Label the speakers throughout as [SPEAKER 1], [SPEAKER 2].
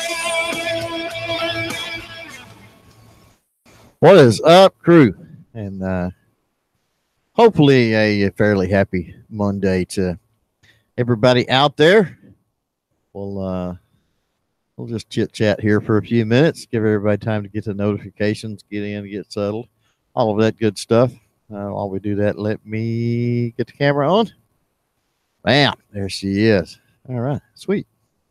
[SPEAKER 1] What is up, crew? And hopefully a fairly happy Monday to everybody out there. We'll just chit chat here for a few minutes, give everybody time to get the notifications, get in, get settled, all of that good stuff. While we do that, let me get the camera on. Bam, there she is. All right, sweet.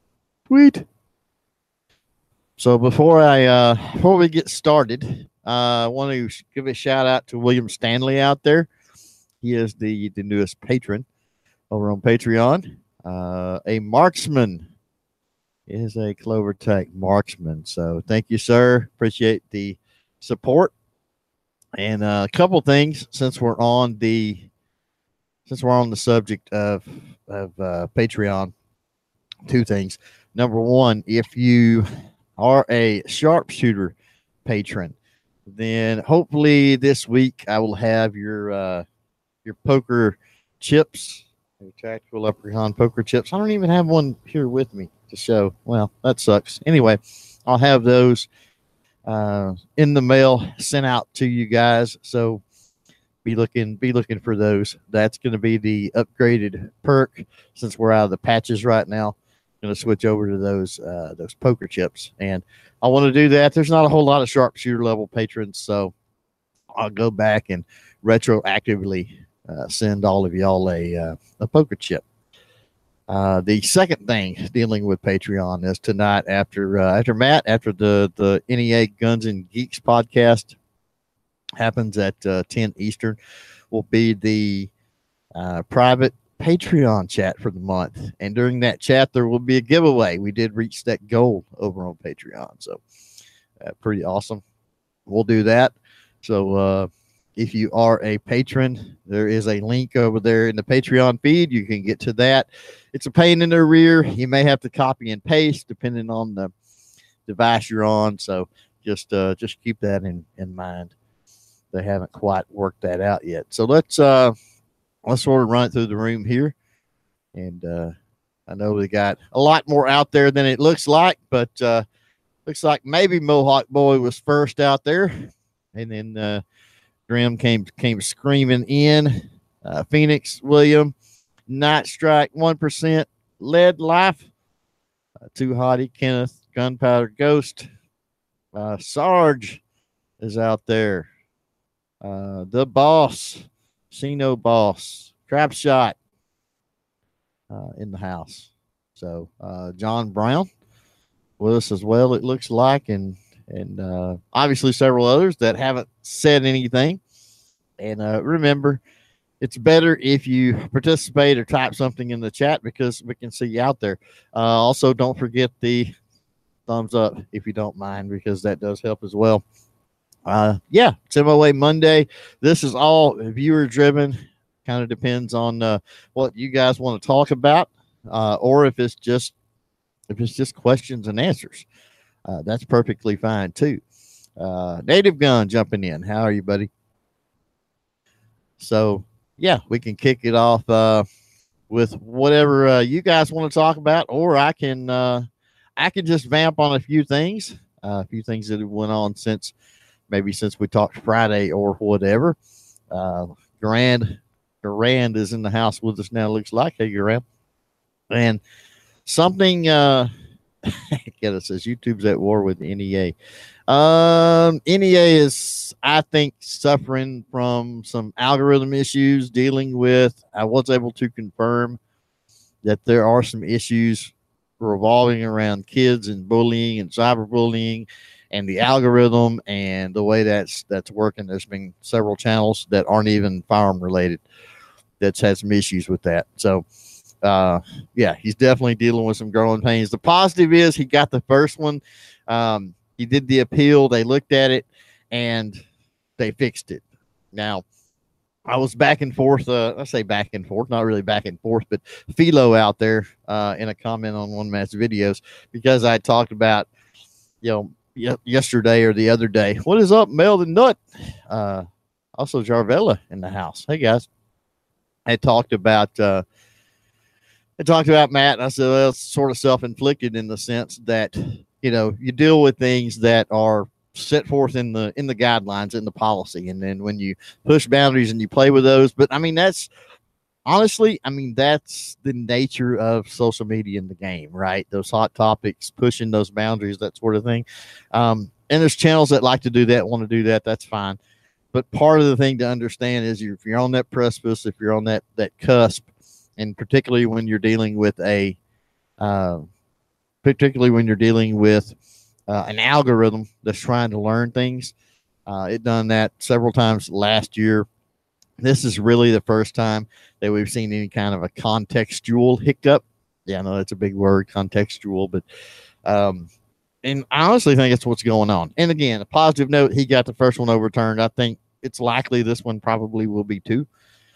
[SPEAKER 1] So before we get started, I want to give a shout out to William Stanley out there. He is the newest patron over on Patreon. A marksman is a Clover Tech marksman. So thank you, sir. Appreciate the support. And a couple things since we're on the subject of Patreon. Two things. Number one, if you are a sharpshooter patron, then hopefully this week I will have your poker chips, tactical leprechaun poker chips. I don't even have one here with me to show. Well, that sucks. Anyway, I'll have those in the mail sent out to you guys. So be looking for those. That's going to be the upgraded perk since we're out of the patches right now. Going to switch over to those poker chips, and I want to do that. There's not a whole lot of sharpshooter level patrons, so I'll go back and retroactively send all of y'all a poker chip. The second thing dealing with Patreon is tonight after the NEA Guns and Geeks podcast happens at 10 Eastern, will be the private Patreon chat for the month, and during that chat there will be a giveaway. We did reach that goal over on Patreon, so pretty awesome. We'll do that. So if you are a patron, there is a link over there in the Patreon feed. You can get to that. It's a pain in the rear. You may have to copy and paste depending on the device you're on, so just keep that in mind. They haven't quite worked that out yet. So let's sort of run it through the room here. And I know we got a lot more out there than it looks like, but looks like maybe Mohawk Boy was first out there. And then Grim came screaming in. Phoenix William, Night Strike 1%, Lead Life, Too Hottie, Kenneth, Gunpowder Ghost, Sarge is out there. The Boss, Sino Boss, Trap Shot in the house. So John Brown with us as well, it looks like, and obviously several others that haven't said anything. And remember, it's better if you participate or type something in the chat because we can see you out there. Also, don't forget the thumbs up if you don't mind, because that does help as well. It's MOA Monday. This is all viewer driven. Kind of depends on what you guys want to talk about, or if it's just questions and answers. That's perfectly fine too. Native Gun jumping in. How are you, buddy? So yeah, we can kick it off with whatever you guys want to talk about, or I can just vamp on a few things that have went on since we talked Friday or whatever. Garand is in the house with us now, looks like. Hey, Garand. And something, Keta says YouTube's at war with NEA. NEA is, I think, suffering from some algorithm issues dealing with. I was able to confirm that there are some issues revolving around kids and bullying and cyberbullying and the algorithm and the way that's working. There's been several channels that aren't even firearm related that's had some issues with that. So he's definitely dealing with some growing pains. The positive is he got the first one. He did the appeal. They looked at it and they fixed it. Now, I was back and forth. I say back and forth, not really back and forth, but Philo out there in a comment on one of Matt's videos, because I talked about, yesterday or the other day. What is up, Melvin Nutt? Also Jarvella in the house. Hey guys. I talked about Matt, and I said, well, it's sort of self-inflicted in the sense that you deal with things that are set forth in the guidelines, in the policy, and then when you push boundaries and you play with those. But I mean, that's honestly, I mean, that's the nature of social media in the game, right? Those hot topics, pushing those boundaries, that sort of thing. And there's channels that like to do that, want to do that. That's fine. But part of the thing to understand is if you're on that precipice, if you're on that cusp, and particularly when you're dealing with an algorithm that's trying to learn things. It done that several times last year. This is really the first time that we've seen any kind of a contextual hiccup. Yeah, I know that's a big word, contextual, but and I honestly think that's what's going on. And again, a positive note, he got the first one overturned. I think it's likely this one probably will be too.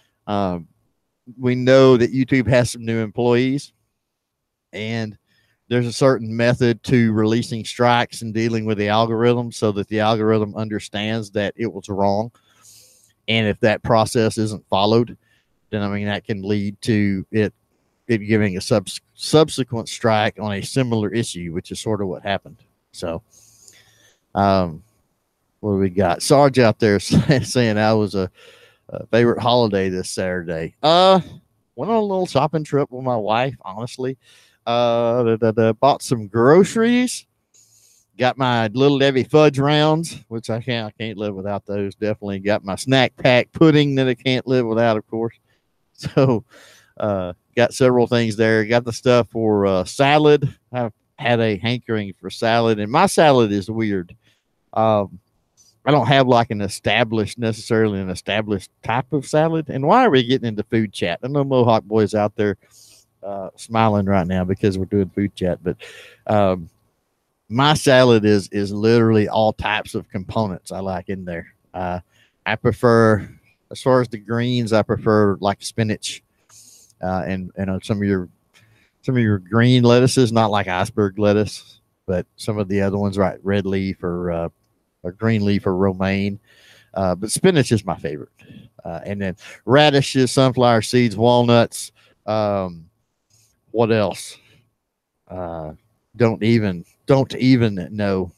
[SPEAKER 1] We know that YouTube has some new employees, and there's a certain method to releasing strikes and dealing with the algorithm so that the algorithm understands that it was wrong. And if that process isn't followed, then I mean, that can lead to it giving a subsequent strike on a similar issue, which is sort of what happened. So, what do we got? Sarge out there saying I was a favorite holiday this Saturday. Went on a little shopping trip with my wife, honestly. Bought some groceries. Got my Little Debbie fudge rounds, which I can't live without those. Definitely got my snack pack pudding that I can't live without, of course. So, got several things there. Got the stuff for salad. I've had a hankering for salad, and my salad is weird. I don't have like necessarily an established type of salad. And why are we getting into food chat? I know Mohawk boys out there smiling right now because we're doing food chat, but my salad is literally all types of components I like in there. I prefer, as far as the greens, I prefer like spinach and some of your green lettuces, not like iceberg lettuce, but some of the other ones, right? Red leaf or green leaf or romaine. But spinach is my favorite. And then radishes, sunflower seeds, walnuts. What else? Don't even know.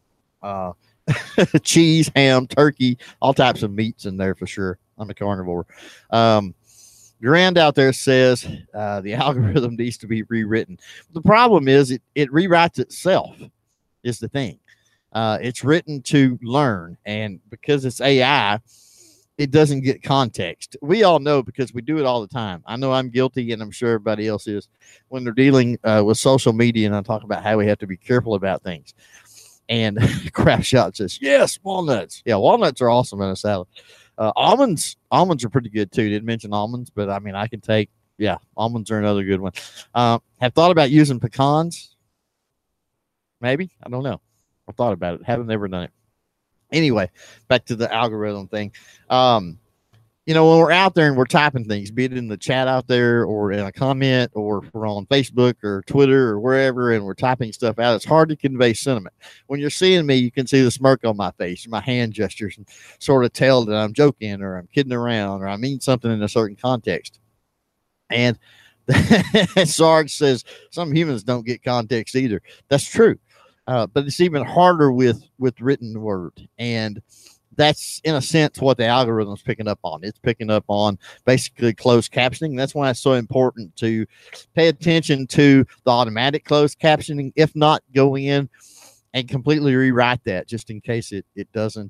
[SPEAKER 1] Cheese, ham, turkey, all types of meats in there for sure. I'm a carnivore. Grand out there says the algorithm needs to be rewritten. The problem is it rewrites itself is the thing. It's written to learn, and because it's AI, it doesn't get context. We all know because we do it all the time. I know I'm guilty, and I'm sure everybody else is when they're dealing with social media, and I talk about how we have to be careful about things. And Crap Shot says, yes, walnuts. Yeah, walnuts are awesome in a salad. Almonds are pretty good too. Didn't mention almonds, but I mean, almonds are another good one. Have thought about using pecans. Maybe. I don't know. I've thought about it. Haven't ever done it. Anyway, back to the algorithm thing. When we're out there and we're typing things, be it in the chat out there or in a comment, or if we're on Facebook or Twitter or wherever, and we're typing stuff out, it's hard to convey sentiment. When you're seeing me, you can see the smirk on my face, my hand gestures, and sort of tell that I'm joking or I'm kidding around or I mean something in a certain context. And Sarge says some humans don't get context either. That's true. But it's even harder with written word. And that's, in a sense, what the algorithm is picking up on. It's picking up on basically closed captioning. That's why it's so important to pay attention to the automatic closed captioning, if not go in and completely rewrite that just in case it doesn't,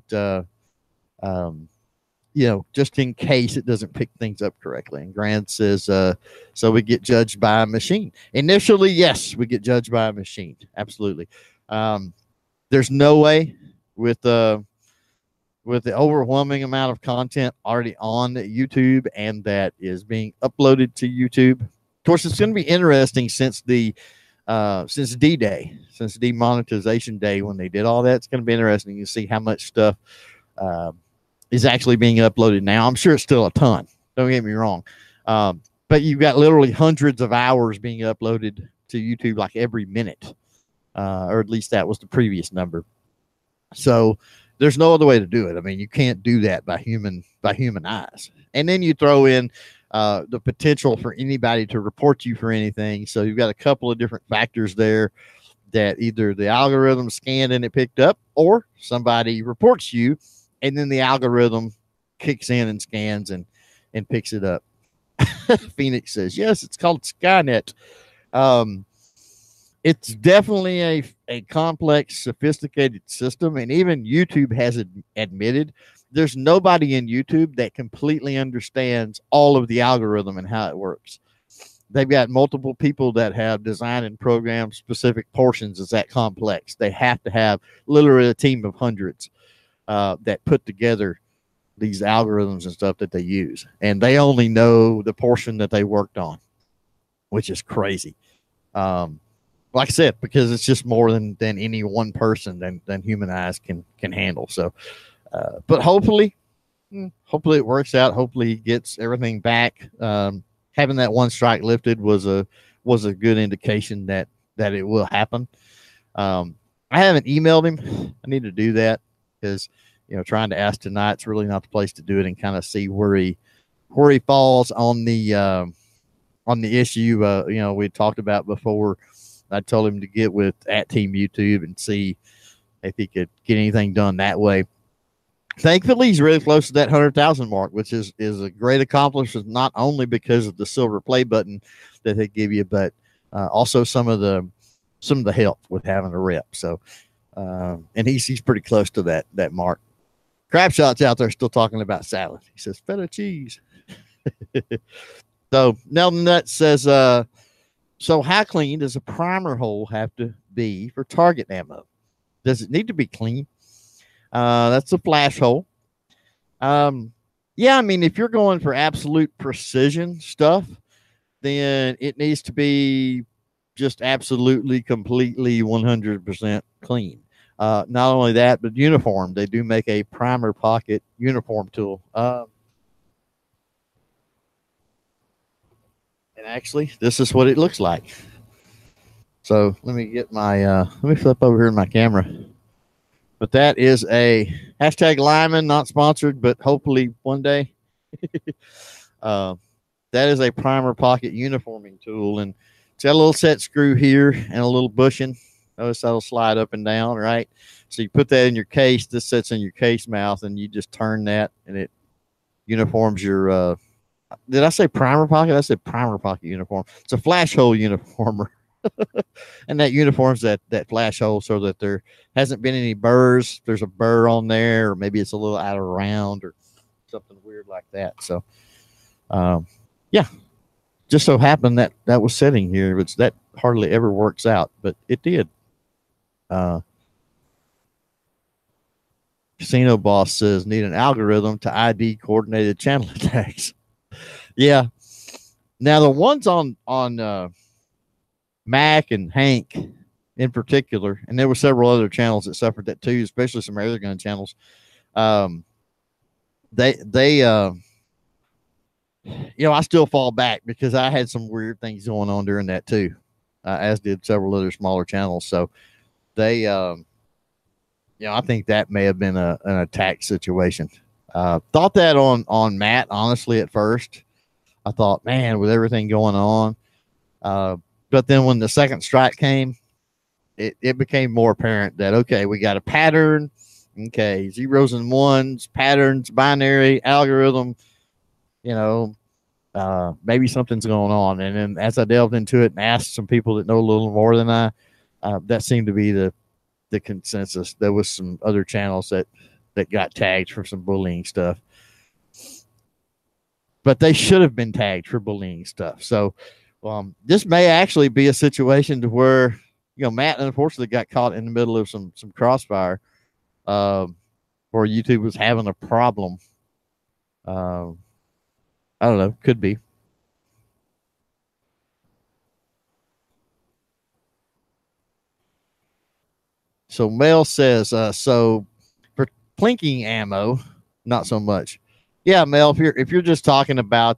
[SPEAKER 1] just in case it doesn't pick things up correctly. And Grant says, so we get judged by a machine. Initially, yes, we get judged by a machine. Absolutely. There's no way with the overwhelming amount of content already on YouTube and that is being uploaded to YouTube. Of course, it's going to be interesting since D-Day, since demonetization day, when they did all that. It's going to be interesting to see how much stuff is actually being uploaded now. I'm sure it's still a ton. Don't get me wrong. But you've got literally hundreds of hours being uploaded to YouTube like every minute. Or at least that was the previous number. So there's no other way to do it. I mean, you can't do that by human eyes. And then you throw in the potential for anybody to report you for anything. So you've got a couple of different factors there that either the algorithm scanned and it picked up, or somebody reports you, and then the algorithm kicks in and scans and picks it up. Phoenix says, yes, it's called Skynet. It's definitely a complex, sophisticated system, and even YouTube has admitted there's nobody in YouTube that completely understands all of the algorithm and how it works. They've got multiple people that have designed and programmed specific portions. It's that complex. They have to have literally a team of hundreds that put together these algorithms and stuff that they use, and they only know the portion that they worked on, which is crazy. Like I said, because it's just more than any one person than human eyes can handle. So, but hopefully it works out. Hopefully he gets everything back. Having that one strike lifted was a good indication that it will happen. I haven't emailed him. I need to do that because, trying to ask tonight's really not the place to do it, and kind of see where he falls on the issue. We talked about before. I told him to get with @Team YouTube and see if he could get anything done that way. Thankfully, he's really close to that 100,000 mark, which is a great accomplishment, not only because of the silver play button that they give you, but also some of the help with having a rep. So, and he's pretty close to that mark. Crabshot's out there still talking about salad. He says feta cheese. So Nelton Nut says, so how clean does a primer hole have to be for target ammo? Does it need to be clean? That's a flash hole. Yeah, I mean, if you're going for absolute precision stuff, then it needs to be just absolutely, completely 100% clean. Not only that, but uniform. They do make a primer pocket uniform tool. And actually, this is what it looks like. So let me get let me flip over here in my camera. But that is a hashtag Lyman, not sponsored, but hopefully one day. That is a primer pocket uniforming tool, and it's got a little set screw here and a little bushing. Notice that'll slide up and down, right? So you put that in your case. This sits in your case mouth, and you just turn that, and it uniforms your. Did I say primer pocket? I said primer pocket uniform. It's a flash hole uniformer. And that uniforms that flash hole so that there hasn't been any burrs. There's a burr on there, or maybe it's a little out of round or something weird like that. So, yeah, just so happened that was sitting here, which that hardly ever works out, but it did. Casino Boss says need an algorithm to ID coordinated channel attacks. Yeah. Now the ones on Mac and Hank in particular, and there were several other channels that suffered that too, especially some air gun channels. They I still fall back because I had some weird things going on during that too, as did several other smaller channels. So they, I think that may have been an attack situation. Thought that on Matt, honestly, at first. I thought, man, with everything going on. But then when the second strike came, it became more apparent that, okay, we got a pattern. Okay, zeros and ones, patterns, binary, algorithm, maybe something's going on. And then as I delved into it and asked some people that know a little more than I, that seemed to be the consensus. There was some other channels that got tagged for some bullying stuff. But they should have been tagged for bullying stuff. So this may actually be a situation to where, Matt unfortunately got caught in the middle of some crossfire where YouTube was having a problem. I don't know. Could be. So Mel says, so for plinking ammo, not so much. Yeah, Mel, if you're just talking about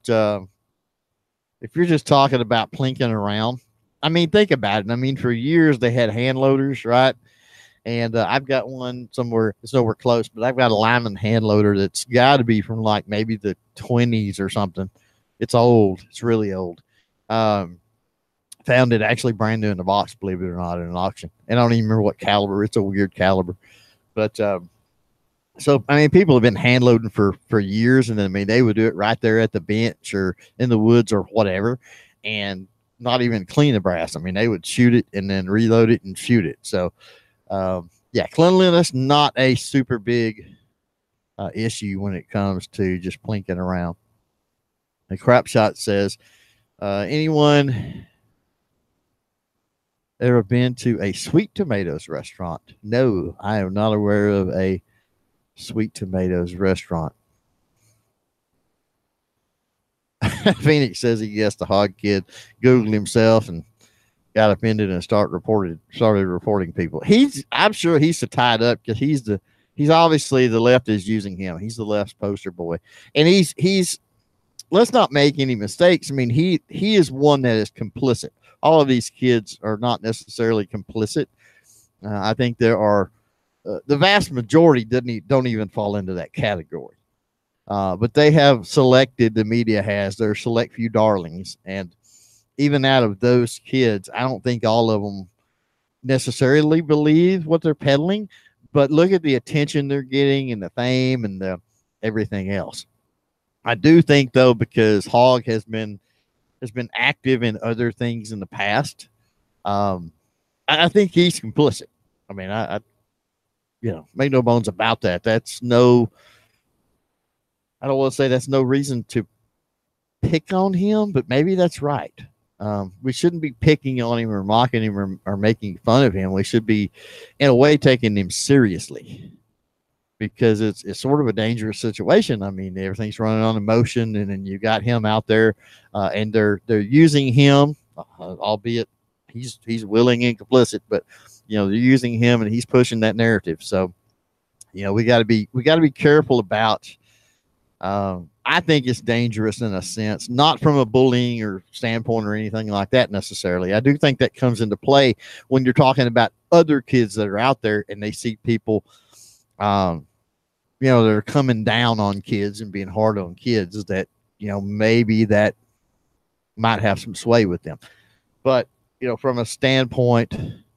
[SPEAKER 1] plinking around, I mean, think about it. I mean, for years they had hand loaders, right? And I've got one somewhere, it's nowhere close, but I've got a Lyman hand loader that's got to be from like maybe the 20s or something. It's old. It's really old. Found it actually brand new in the box, believe it or not, in an auction. And I don't even remember what caliber. It's a weird caliber. But so, I mean, people have been hand loading for years. And then, I mean, they would do it right there at the bench or in the woods or whatever, and not even clean the brass. I mean, they would shoot it and then reload it and shoot it. So, yeah, cleanliness, not a super big issue when it comes to just plinking around. The Crap Shot says, anyone ever been to a Sweet Tomatoes restaurant? No, I am not aware of a Sweet Tomatoes restaurant. Phoenix says he guessed the Hog Kid Googled himself and got offended and started reporting people. I'm sure he's so tied up because he's obviously the left is using him. He's the left's poster boy, and he's let's not make any mistakes. I mean, he is one that is complicit. All of these kids are not necessarily complicit. I think there are the vast majority don't even fall into that category. But they have selected, the media has their select few darlings, and even out of those kids, I don't think all of them necessarily believe what they're peddling, but look at the attention they're getting and the fame and the everything else. I do think, though, because Hog has been active in other things in the past, I think he's complicit. I mean, I make no bones about that. That's no, I don't want to say that's no reason to pick on him, but maybe that's right. We shouldn't be picking on him or mocking him or making fun of him. We should be, in a way, taking him seriously, because it's sort of a dangerous situation. I mean, everything's running on emotion, and then you got him out there, and they're using him, albeit he's willing and complicit, but they're using him and he's pushing that narrative. So, we got to be careful about. I think it's dangerous in a sense, not from a bullying or standpoint or anything like that necessarily. I do think that comes into play when you're talking about other kids that are out there and they see people, that are coming down on kids and being hard on kids, that, maybe that might have some sway with them. But, from a standpoint,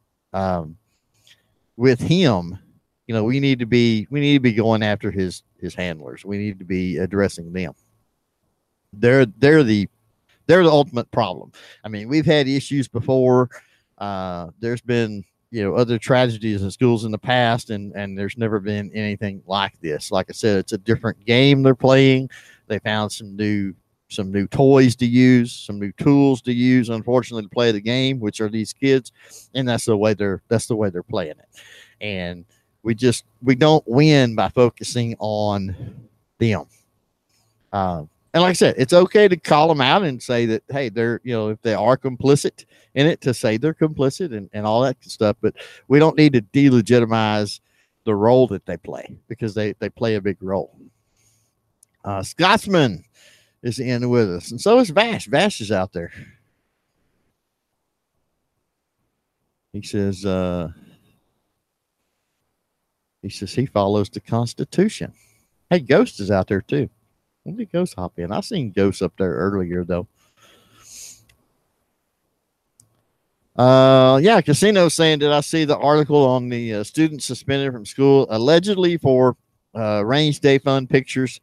[SPEAKER 1] with him, we need to be going after his handlers. We need to be addressing them. They're the ultimate problem. I mean, we've had issues before. There's been, other tragedies in schools in the past, and there's never been anything like this. Like I said, it's a different game they're playing. They found some new toys to use, some new tools to use, unfortunately, to play the game, which are these kids, and that's the way they're playing it. And we don't win by focusing on them. And like I said, it's okay to call them out and say that, hey, they're, if they are complicit in it, to say they're complicit and all that stuff. But we don't need to delegitimize the role that they play, because they play a big role. Scotsman is in with us, and so is Vash. Vash is out there. He says he follows the Constitution. Hey, Ghost is out there too. When did Ghost hop in? I seen Ghost up there earlier though. Yeah, Casino saying, did I see the article on the students suspended from school allegedly for Rains Day Fund pictures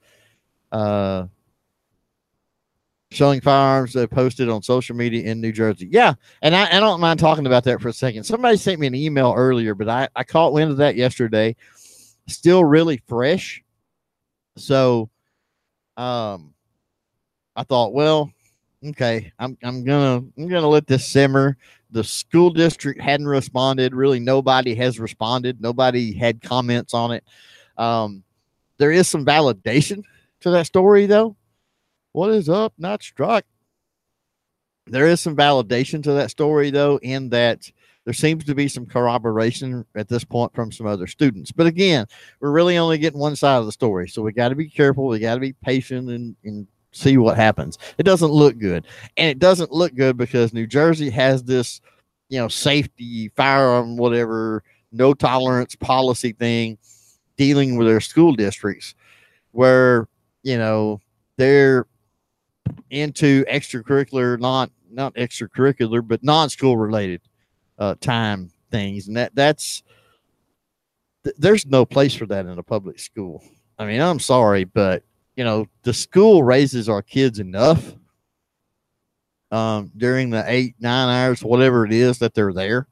[SPEAKER 1] showing firearms they posted on social media in New Jersey? Yeah, and I don't mind talking about that for a second. Somebody sent me an email earlier, but I caught wind of that yesterday. Still really fresh. So I thought, well, okay, I'm gonna let this simmer. The school district hadn't responded. Really, nobody has responded. Nobody had comments on it. There is some validation to that story, though. What is up? Not struck. There is some validation to that story, though, in that there seems to be some corroboration at this point from some other students. But again, we're really only getting one side of the story. So we got to be careful. We got to be patient and see what happens. It doesn't look good. And it doesn't look good because New Jersey has this, safety, firearm, whatever, no tolerance policy thing dealing with their school districts where, they're into extracurricular, not extracurricular, but non-school related time things, and there's no place for that in a public school. I mean, I'm sorry, but the school raises our kids enough during the 8-9 hours, whatever it is that they're there.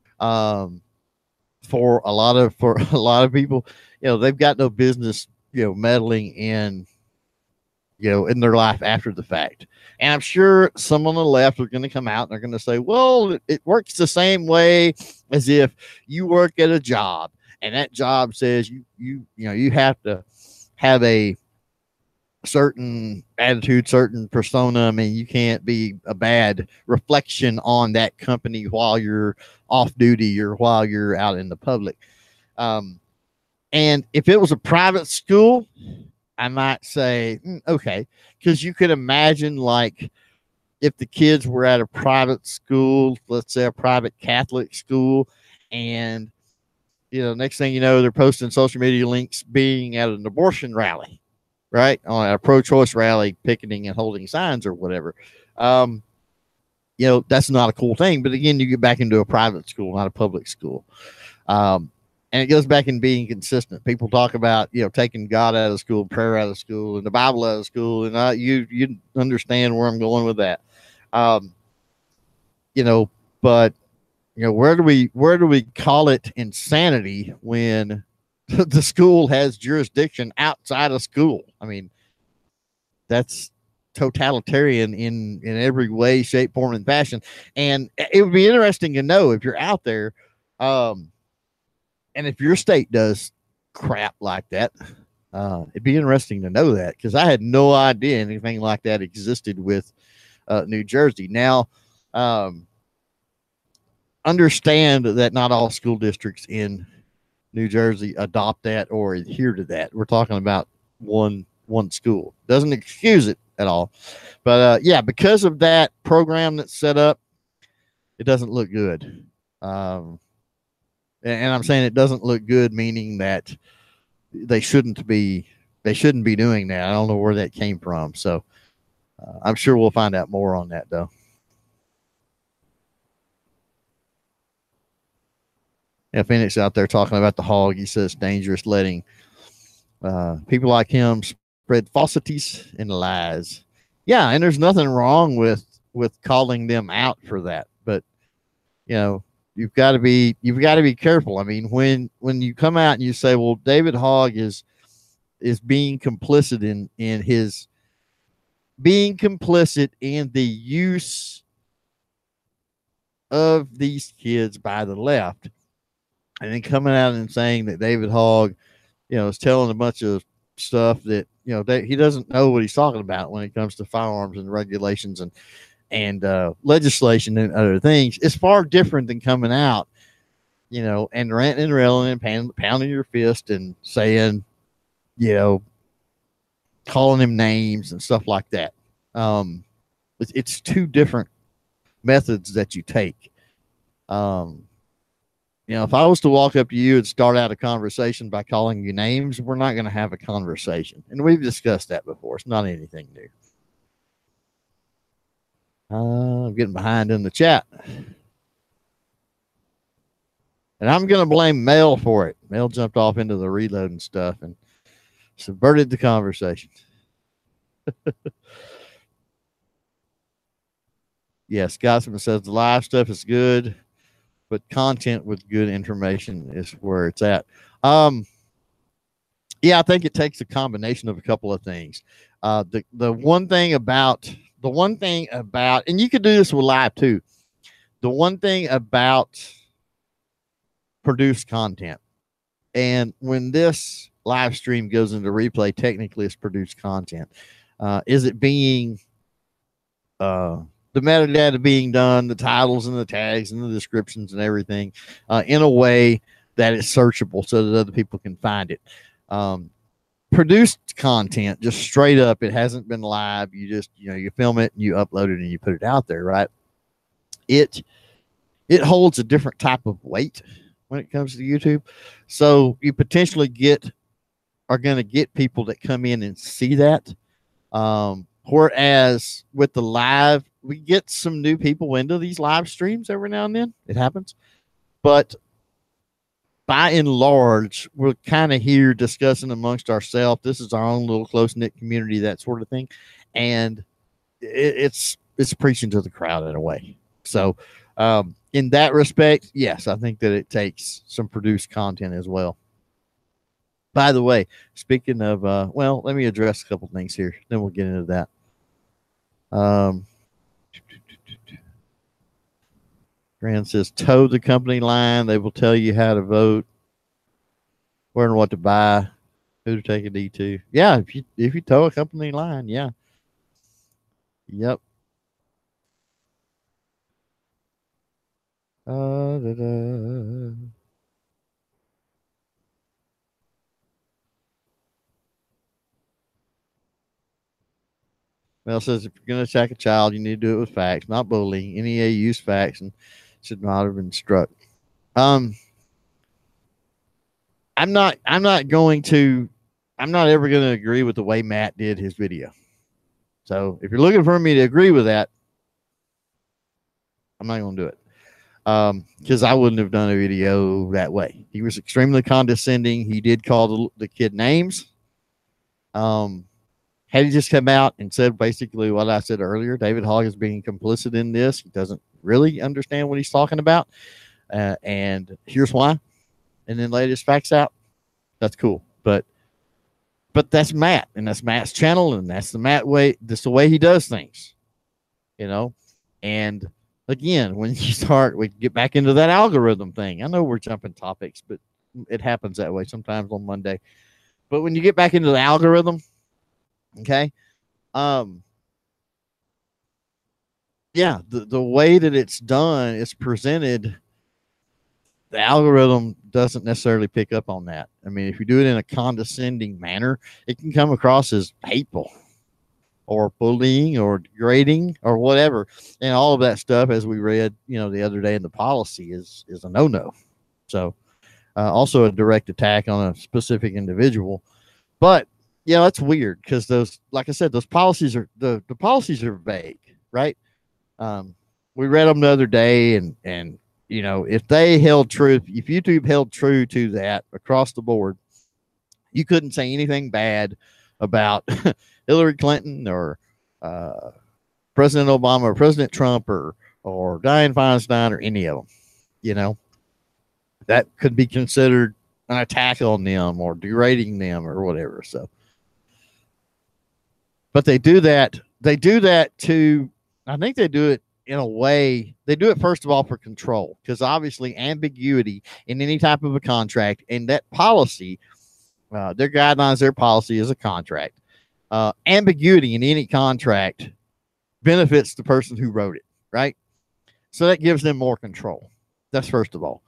[SPEAKER 1] For a lot of people, they've got no business, meddling in in their life after the fact. And I'm sure some on the left are going to come out and they're going to say, well, it works the same way as if you work at a job and that job says you have to have a certain attitude, certain persona. I mean, you can't be a bad reflection on that company while you're off duty or while you're out in the public. And if it was a private school, I might say, okay, because you could imagine, like, if the kids were at a private school, let's say a private Catholic school, and next thing you know, they're posting social media links being at an abortion rally, right, on a pro-choice rally, picketing and holding signs or whatever. That's not a cool thing. But again, you get back into a private school, not a public school. And it goes back in being consistent. People talk about, taking God out of school, prayer out of school, and the Bible out of school. And you understand where I'm going with that. But where do we call it insanity when the school has jurisdiction outside of school? I mean, that's totalitarian in every way, shape, form, and fashion. And it would be interesting to know if you're out there, and if your state does crap like that. It'd be interesting to know that, because I had no idea anything like that existed with New Jersey. Now, understand that not all school districts in New Jersey adopt that or adhere to that. We're talking about one school. Doesn't excuse it at all. But because of that program that's set up, it doesn't look good. And I'm saying it doesn't look good, meaning that they shouldn't be doing that. I don't know where that came from. So I'm sure we'll find out more on that, though. Yeah, Phoenix out there talking about the hog. He says dangerous, letting people like him spread falsities and lies. Yeah, and there's nothing wrong with calling them out for that, but you've got to be careful. I mean, when you come out and you say, well, David Hogg is being complicit in the use of these kids by the left, and then coming out and saying that David Hogg, is telling a bunch of stuff that, he doesn't know what he's talking about when it comes to firearms and regulations and legislation and other things, it's far different than coming out, and ranting and railing and pounding your fist and saying, calling him names and stuff like that. It's two different methods that you take. If I was to walk up to you and start out a conversation by calling you names, we're not going to have a conversation. And we've discussed that before. It's not anything new. I'm getting behind in the chat. And I'm going to blame Mel for it. Mel jumped off into the reloading stuff and subverted the conversation. Yeah, Scotsman says the live stuff is good, but content with good information is where it's at. Yeah, I think it takes a combination of a couple of things. The one thing about, and you could do this with live too. The one thing about produced content, and when this live stream goes into replay, technically it's produced content. Is it being, the metadata being done, the titles and the tags and the descriptions and everything, in a way that it's searchable so that other people can find it. Produced content, just straight up, it hasn't been live. You just, you film it and you upload it and you put it out there, right? It holds a different type of weight when it comes to YouTube. So you potentially are going to get people that come in and see that. Whereas with the live we get some new people into these live streams every now and then. It happens. But by and large, we're kind of here discussing amongst ourselves. This is our own little close-knit community, that sort of thing. And it's preaching to the crowd in a way. So in that respect, yes, I think that it takes some produced content as well. By the way, speaking of, well, let me address a couple things here. Then we'll get into that. Grant says, toe the company line. They will tell you how to vote, where and what to buy, who to take a D to. Yeah, if you toe a company line, yeah. Yep. Mel says, if you're going to attack a child, you need to do it with facts, not bullying. NEA used facts and should not have been struck. I'm not ever going to agree with the way Matt did his video. So if you're looking for me to agree with that, I'm not going to do it. Because I wouldn't have done a video that way. He was extremely condescending. He did call the kid names. Had he just come out and said basically what I said earlier, David Hogg is being complicit in this. He doesn't really understand what he's talking about. And here's why. And then lay his facts out. That's cool. But that's Matt, and that's Matt's channel, and that's the Matt way. That's the way he does things, you know. And again, when we get back into that algorithm thing. I know we're jumping topics, but it happens that way sometimes on Monday. But when you get back into the algorithm, okay, yeah, the way that it's done, it's presented. The algorithm doesn't necessarily pick up on that. I mean, if you do it in a condescending manner, it can come across as hateful or bullying or degrading or whatever. And all of that stuff, as we read, the other day in the policy is a no-no. So also a direct attack on a specific individual. But yeah, that's weird because those, like I said, those policies are the policies are vague, right? We read them the other day and if they held true, if YouTube held true to that across the board, you couldn't say anything bad about Hillary Clinton or President Obama or President Trump or Dianne Feinstein or any of them. That could be considered an attack on them or degrading them or whatever. So, but they do that. They do that to, I think they do it in a way. They do it first of all for control, because obviously ambiguity in any type of a contract and that policy, their guidelines, their policy is a contract. Ambiguity in any contract benefits the person who wrote it, right? So that gives them more control. That's first of all.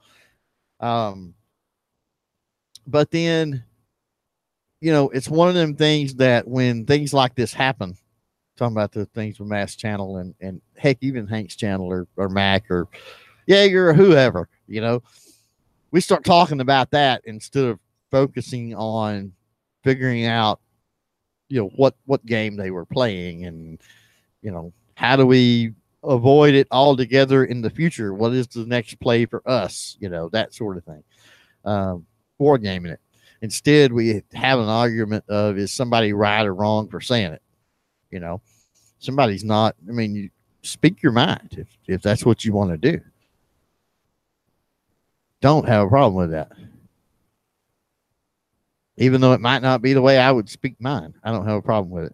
[SPEAKER 1] But then, it's one of them things that when things like this happen, talking about the things with Matt's channel and heck, even Hank's channel or Mac or Jaeger or whoever, we start talking about that instead of focusing on figuring out, what game they were playing and, how do we avoid it altogether in the future? What is the next play for us? That sort of thing. Board gaming it. Instead, we have an argument of, is somebody right or wrong for saying it? Somebody's not. I mean, you speak your mind if that's what you want to do. Don't have a problem with that. Even though it might not be the way I would speak mine, I don't have a problem with it.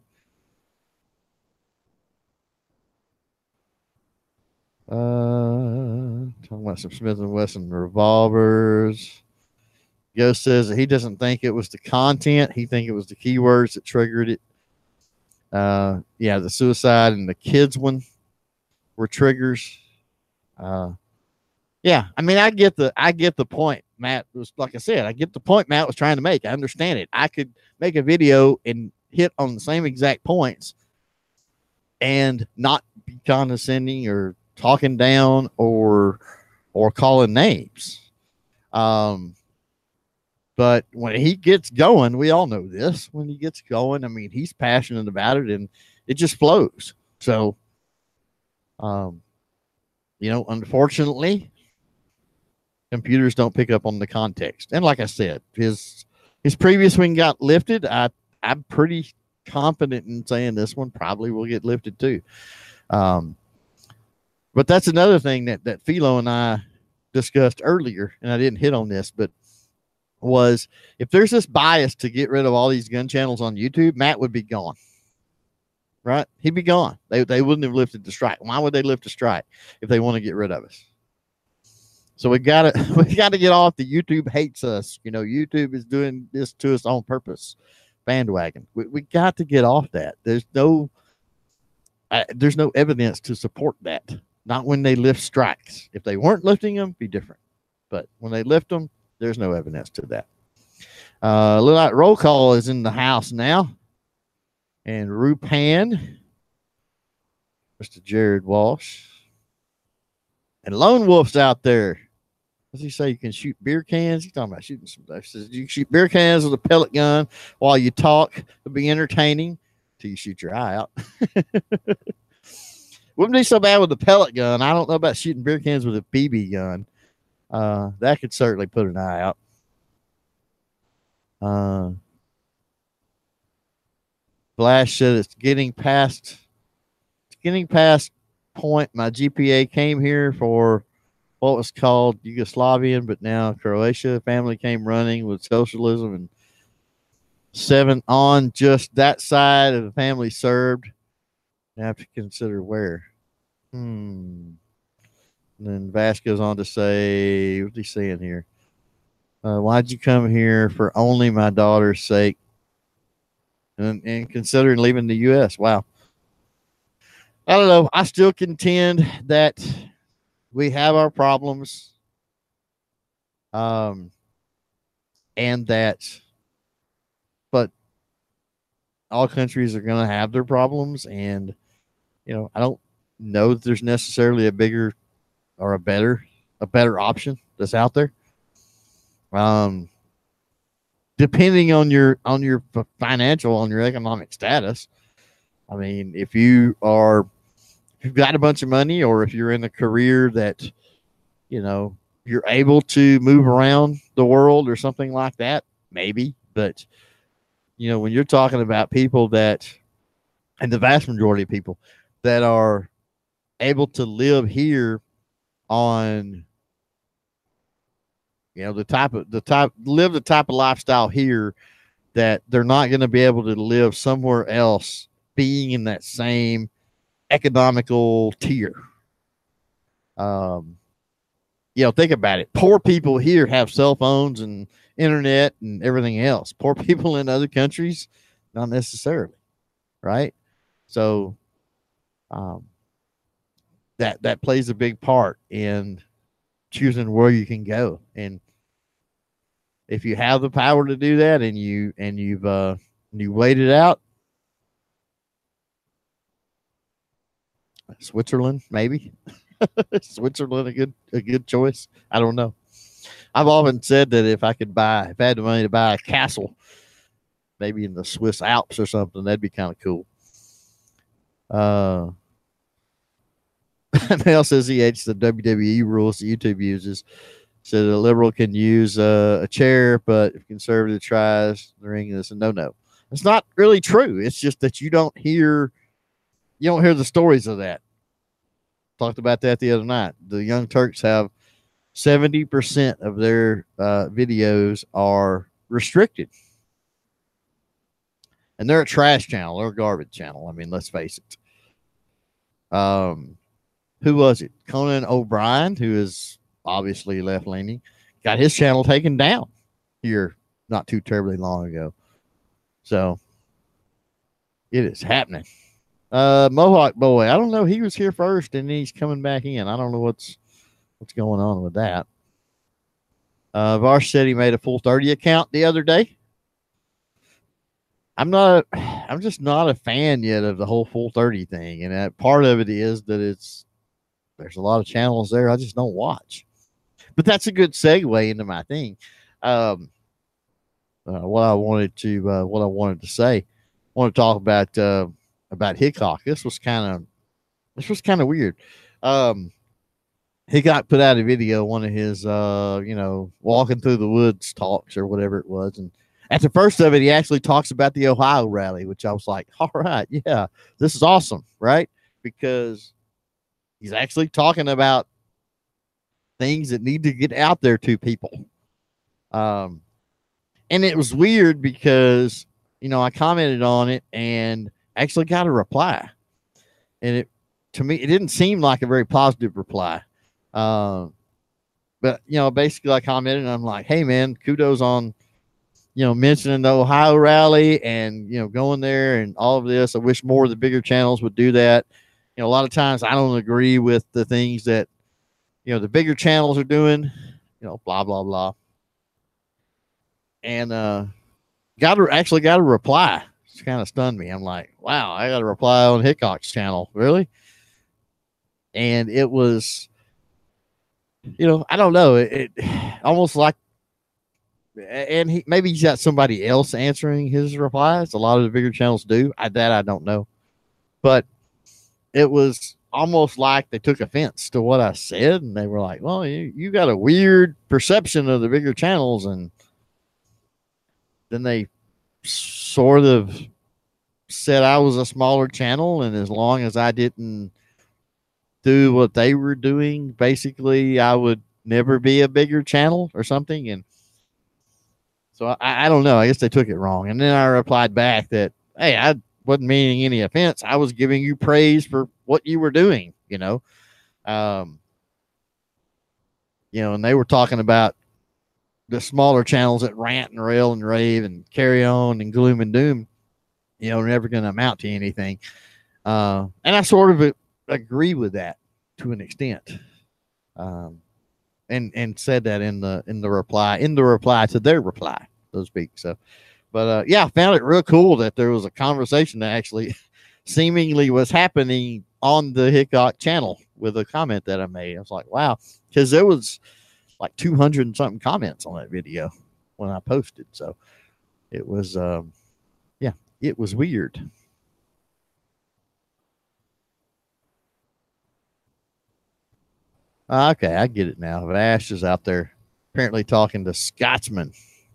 [SPEAKER 1] Talking about some Smith & Wesson revolvers. Ghost says that he doesn't think it was the content. He think it was the keywords that triggered it. The suicide and the kids one were triggers. I mean, I get the point Matt was, like I said, I get the point Matt was trying to make. I understand it. I could make a video and hit on the same exact points and not be condescending or talking down or calling names. But when he gets going, we all know this. When he gets going, I mean, he's passionate about it and it just flows. So Um, unfortunately, computers don't pick up on the context. And like I said, his previous one got lifted. I'm pretty confident in saying this one probably will get lifted too. Um, but that's another thing that Philo and I discussed earlier, and I didn't hit on this, but was if there's this bias to get rid of all these gun channels on YouTube, Matt would be gone. Right? He'd be gone. They wouldn't have lifted the strike. Why would they lift a strike if they want to get rid of us? So we gotta get off the YouTube hates us. YouTube is doing this to us on purpose. Bandwagon. We got to get off that. There's no evidence to support that. Not when they lift strikes. If they weren't lifting them, be different. But when they lift them, there's no evidence to that. Little like roll call is in the house now. And Rupan, Mr. Jared Walsh, and Lone Wolf's out there. Does he say you can shoot beer cans? He's talking about shooting some stuff. He says you can shoot beer cans with a pellet gun while you talk. It'll be entertaining till you shoot your eye out. Wouldn't be so bad with a pellet gun. I don't know about shooting beer cans with a BB gun. That could certainly put an eye out. Flash said it's getting past point. My GPA came here for what was called Yugoslavian, but now Croatia. Family came running with socialism, and 7 on just that side of the family served. I have to consider where. And then Vash goes on to say, what's he saying here? Why'd you come here for only my daughter's sake? And considering leaving the U.S. Wow. I don't know. I still contend that we have our problems. And that, but all countries are going to have their problems. And, I don't know that there's necessarily a bigger or a better option that's out there. Depending on your financial, on your economic status. I mean, if you've got a bunch of money, or if you're in a career that, you're able to move around the world or something like that, maybe. But, when you're talking about people that, and the vast majority of people that are able to live here on, the type of lifestyle here that they're not going to be able to live somewhere else, being in that same economical tier. Think about it. Poor people here have cell phones and internet and everything else. Poor people in other countries, not necessarily, right? So, that plays a big part in choosing where you can go. And if you have the power to do that, and you weighed it out, Switzerland, maybe. Switzerland a good choice. I don't know. I've often said that if I had the money to buy a castle, maybe in the Swiss Alps or something, that'd be kind of cool. Mel says he hates the WWE rules that YouTube uses. So the liberal can use a chair, but if conservative tries, the ring is a no. It's not really true. It's just that you don't hear the stories of that. Talked about that the other night. The Young Turks have 70% of their videos are restricted. And they're a trash channel. They're a garbage channel. I mean, let's face it. Who was it? Conan O'Brien, who is obviously left-leaning, got his channel taken down here not too terribly long ago. So it is happening. Mohawk Boy, I don't know. He was here first, and he's coming back in. I don't know what's going on with that. Varsh said he made a full 30 account the other day. I'm just not a fan yet of the whole full 30 thing. And that part of it is that there's a lot of channels there I just don't watch. But that's a good segue into my thing. What I wanted to say. I want to talk about Hickok. This was kind of This was kind of weird. He got put out a video, one of his, walking through the woods talks or whatever it was. And at the first of it, he actually talks about the Ohio rally, which I was like, all right, yeah, this is awesome, right? Because he's actually talking about things that need to get out there to people. And it was weird because, I commented on it and actually got a reply. And to me, it didn't seem like a very positive reply. But basically I commented and I'm like, hey man, kudos on, mentioning the Ohio rally and, going there and all of this. I wish more of the bigger channels would do that. A lot of times I don't agree with the things that, the bigger channels are doing, blah, blah, blah. And, got a reply. It's kind of stunned me. I'm like, wow, I got a reply on Hickok's channel. Really? And it was, I don't know. It almost like, and maybe he's got somebody else answering his replies. A lot of the bigger channels do. I don't know. But it was almost like they took offense to what I said. And they were like, well, you got a weird perception of the bigger channels. And then they sort of said I was a smaller channel. And as long as I didn't do what they were doing, basically I would never be a bigger channel or something. And so I don't know. I guess they took it wrong. And then I replied back that, hey, I wasn't meaning any offense. I was giving you praise for what you were doing, and they were talking about the smaller channels that rant and rail and rave and carry on and gloom and doom, never going to amount to anything. And I sort of agree with that to an extent. And said that in the reply to their reply, so to speak. So, but I found it real cool that there was a conversation that actually seemingly was happening on the Hickok channel with a comment that I made. I was like, wow, because there was like 200 and something comments on that video when I posted. So it was, it was weird. Okay, I get it now. But Ash is out there apparently talking to Scotsman.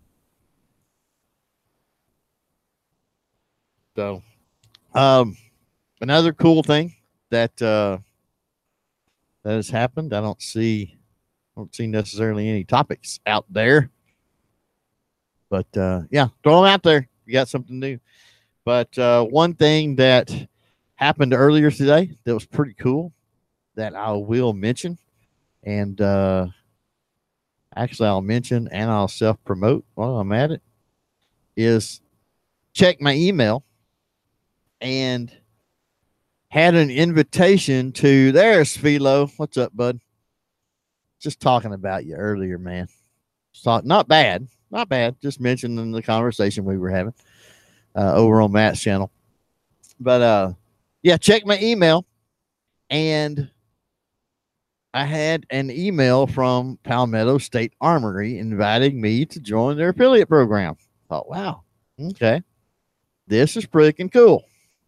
[SPEAKER 1] So, another cool thing that that has happened. I don't see necessarily any topics out there, but throw them out there. You got something new. But one thing that happened earlier today that was pretty cool that I will mention. And actually, I'll mention and I'll self promote while I'm at it. Is check my email and had an invitation to there's Philo. What's up, bud? Just talking about you earlier, man. Not bad. Just mentioning the conversation we were having over on Matt's channel. But check my email and I had an email from Palmetto State Armory inviting me to join their affiliate program. Thought, wow, okay, this is freaking cool.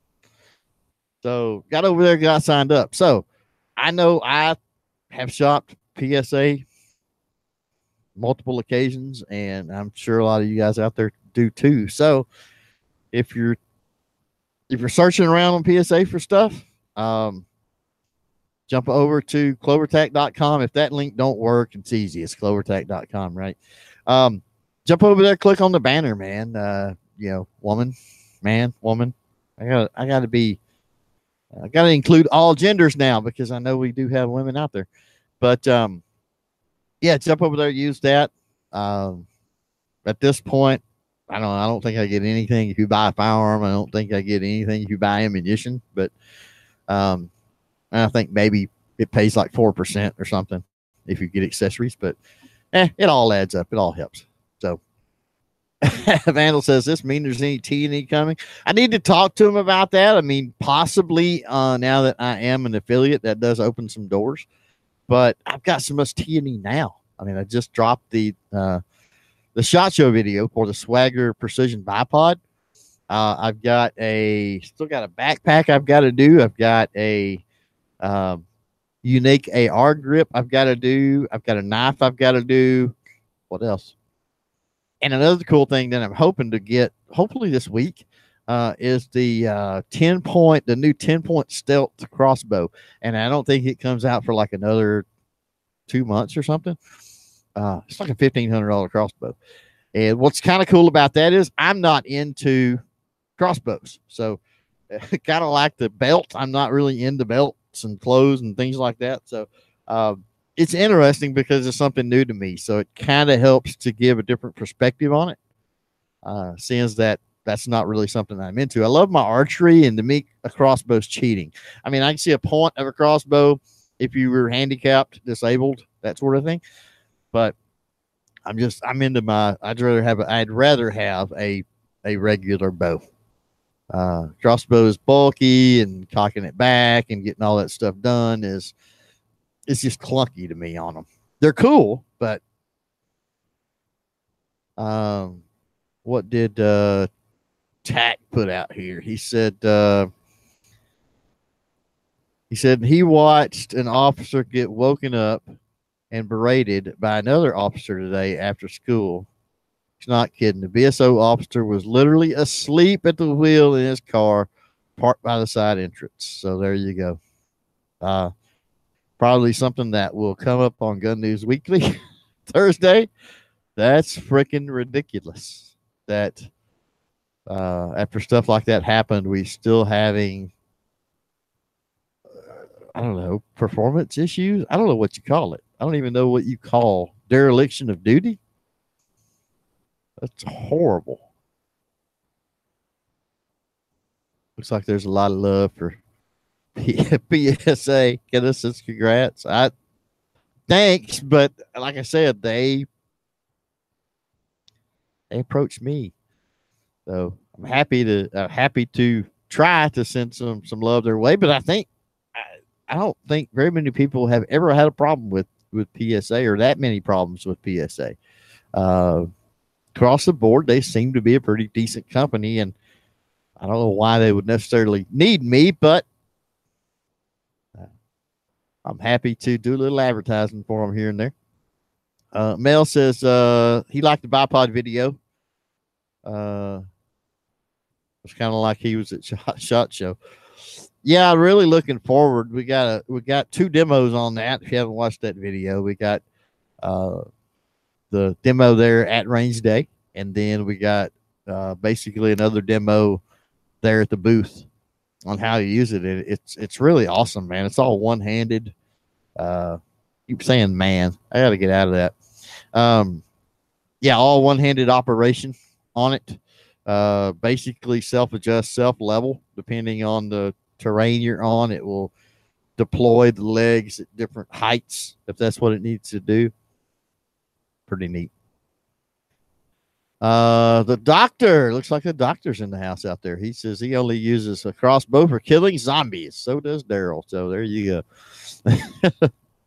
[SPEAKER 1] So got over there, got signed up. So I know I have shopped PSA multiple occasions, and I'm sure a lot of you guys out there do too. So if you're searching around on PSA for stuff, jump over to clovertac.com. If that link don't work, it's easy. It's clovertac.com, right? Jump over there, click on the banner, man. Woman, man, woman. I gotta include all genders now because I know we do have women out there. But jump over there, use that. At this point, I don't think I get anything if you buy a firearm. I don't think I get anything if you buy ammunition, but I think maybe it pays like 4% or something if you get accessories, but it all adds up. It all helps. So Vandal says, this mean there's any T&E coming? I need to talk to him about that. I mean, possibly now that I am an affiliate, that does open some doors, but I've got so much T&E now. I mean, I just dropped the SHOT Show video for the Swagger Precision Bipod. I've got still got a backpack I've got to do. I've got a Um, unique AR grip I've got to do. I've got a knife I've got to do. What else? And another cool thing that I'm hoping to get, hopefully this week, is the 10-point, the new 10-point stealth crossbow. And I don't think it comes out for like another 2 months or something. It's like a $1,500 crossbow. And what's kind of cool about that is I'm not into crossbows. So kind of like the belt, I'm not really into belts and clothes and things like that. So it's interesting because it's something new to me. So it kind of helps to give a different perspective on it. Since that's not really something I'm into. I love my archery, and to me, a crossbow's cheating. I mean, I can see a point of a crossbow if you were handicapped, disabled, that sort of thing. But I'm into my. I'd rather have a regular bow. Crossbow is bulky, and cocking it back and getting all that stuff done it's just clunky to me on them. They're cool, but what did Tack put out here? He said he watched an officer get woken up and berated by another officer today after school. He's not kidding. The BSO officer was literally asleep at the wheel in his car parked by the side entrance. So there you go. Probably something that will come up on Gun News Weekly Thursday. That's freaking ridiculous that after stuff like that happened, we still having, I don't know, performance issues. I don't know what you call it. I don't even know what you call dereliction of duty. That's horrible. Looks like there's a lot of love for PSA. Get us congrats. Thanks, but like I said, they approached me, so I'm happy to try to send some love their way. But I don't think very many people have ever had a problem with PSA, or that many problems with PSA. Across the board, they seem to be a pretty decent company, and I don't know why they would necessarily need me, but I'm happy to do a little advertising for them here and there. Mel says he liked the bipod video. It's kind of like he was at Shot Show. Yeah, really looking forward. We got 2 demos on that. If you haven't watched that video, we got the demo there at Range Day, and then we got basically another demo there at the booth on how to use it. It's really awesome, man. It's all one-handed. Keep saying man. I got to get out of that. Yeah, all one-handed operation on it. Basically self-adjust, self-level, depending on the terrain you're on. It will deploy the legs at different heights if that's what it needs to do. Pretty neat. The doctor, looks like the doctor's in the house out there. He says he only uses a crossbow for killing zombies. So does Daryl. So there you go.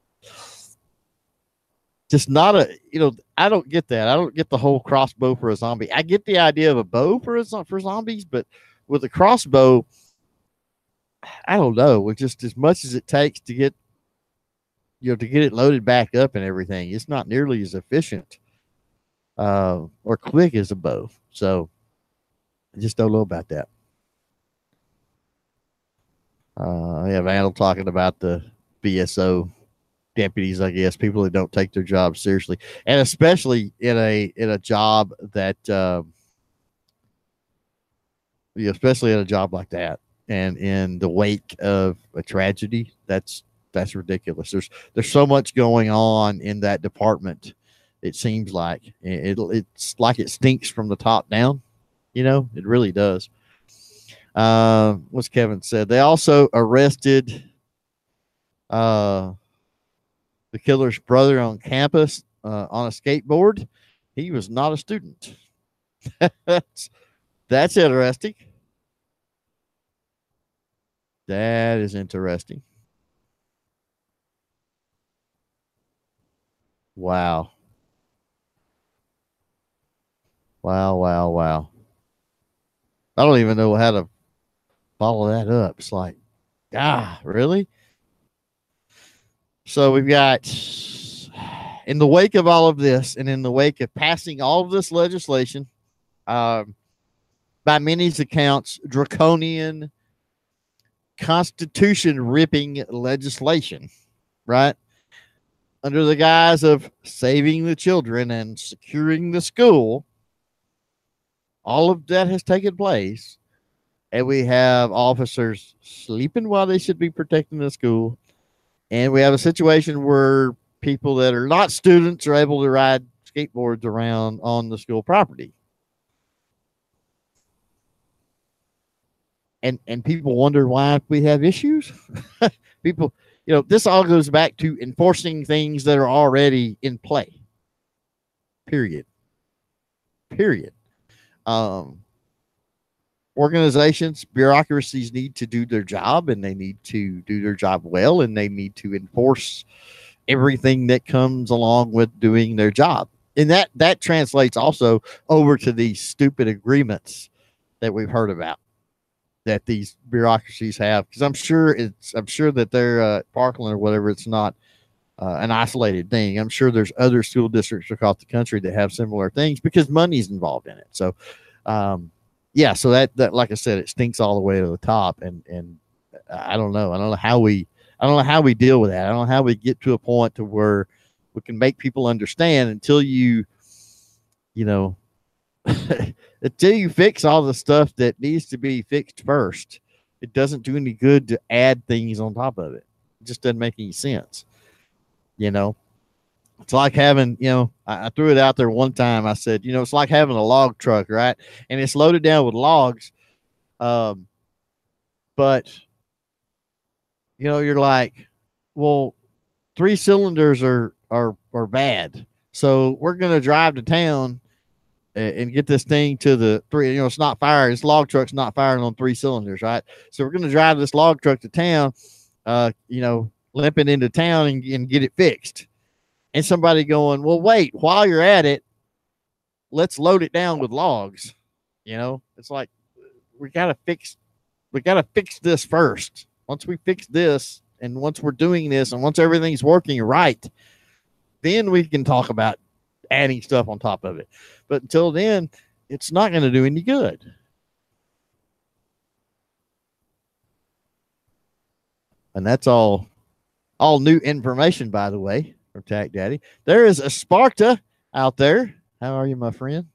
[SPEAKER 1] Just not I don't get that. I don't get the whole crossbow for a zombie. I get the idea of a bow for zombies, but with a crossbow, I don't know. With just as much as it takes to get it loaded back up and everything, it's not nearly as efficient or quick as a bow. So I just don't know about that. I have Vandal talking about the BSO deputies, I guess, people that don't take their job seriously, and especially in a job that especially in a job like that, and in the wake of a tragedy, that's ridiculous. There's so much going on in that department. It seems like it's like it stinks from the top down. It really does. What's Kevin said? They also arrested the killer's brother on campus on a skateboard. He was not a student. That's interesting. That is interesting. Wow. Wow. I don't even know how to follow that up. It's like, really? So we've got, in the wake of all of this, and in the wake of passing all of this legislation, by many's accounts, draconian, constitution ripping legislation, right? Under the guise of saving the children and securing the school, all of that has taken place. And we have officers sleeping while they should be protecting the school. And we have a situation where people that are not students are able to ride skateboards around on the school property. And people wonder why we have issues. People, this all goes back to enforcing things that are already in play. Period. Organizations, bureaucracies need to do their job, and they need to do their job well, and they need to enforce everything that comes along with doing their job. And that translates also over to these stupid agreements that we've heard about that these bureaucracies have, because I'm sure that they're Parkland or whatever, it's not an isolated thing. I'm sure there's other school districts across the country that have similar things because money's involved in it. So yeah, so that like I said, it stinks all the way to the top, and I don't know how we deal with that. I don't know how we get to a point to where we can make people understand until you until you fix all the stuff that needs to be fixed first. It doesn't do any good to add things on top of it. It just doesn't make any sense. It's like having, I threw it out there one time. I said, it's like having a log truck, right? And it's loaded down with logs. But, you're like, well, 3 cylinders are bad. So we're going to drive to town and get this thing to the 3, it's not firing. This log truck's not firing on 3 cylinders, right? So we're going to drive this log truck to town, limping into town and get it fixed. And somebody going, well, wait, while you're at it, let's load it down with logs. It's like, we got to fix this first. Once we fix this, and once we're doing this, and once everything's working right, then we can talk about adding stuff on top of it. But until then, it's not going to do any good. And that's all new information, by the way, from Tack Daddy. There is a Sparta out there. How are you, my friend?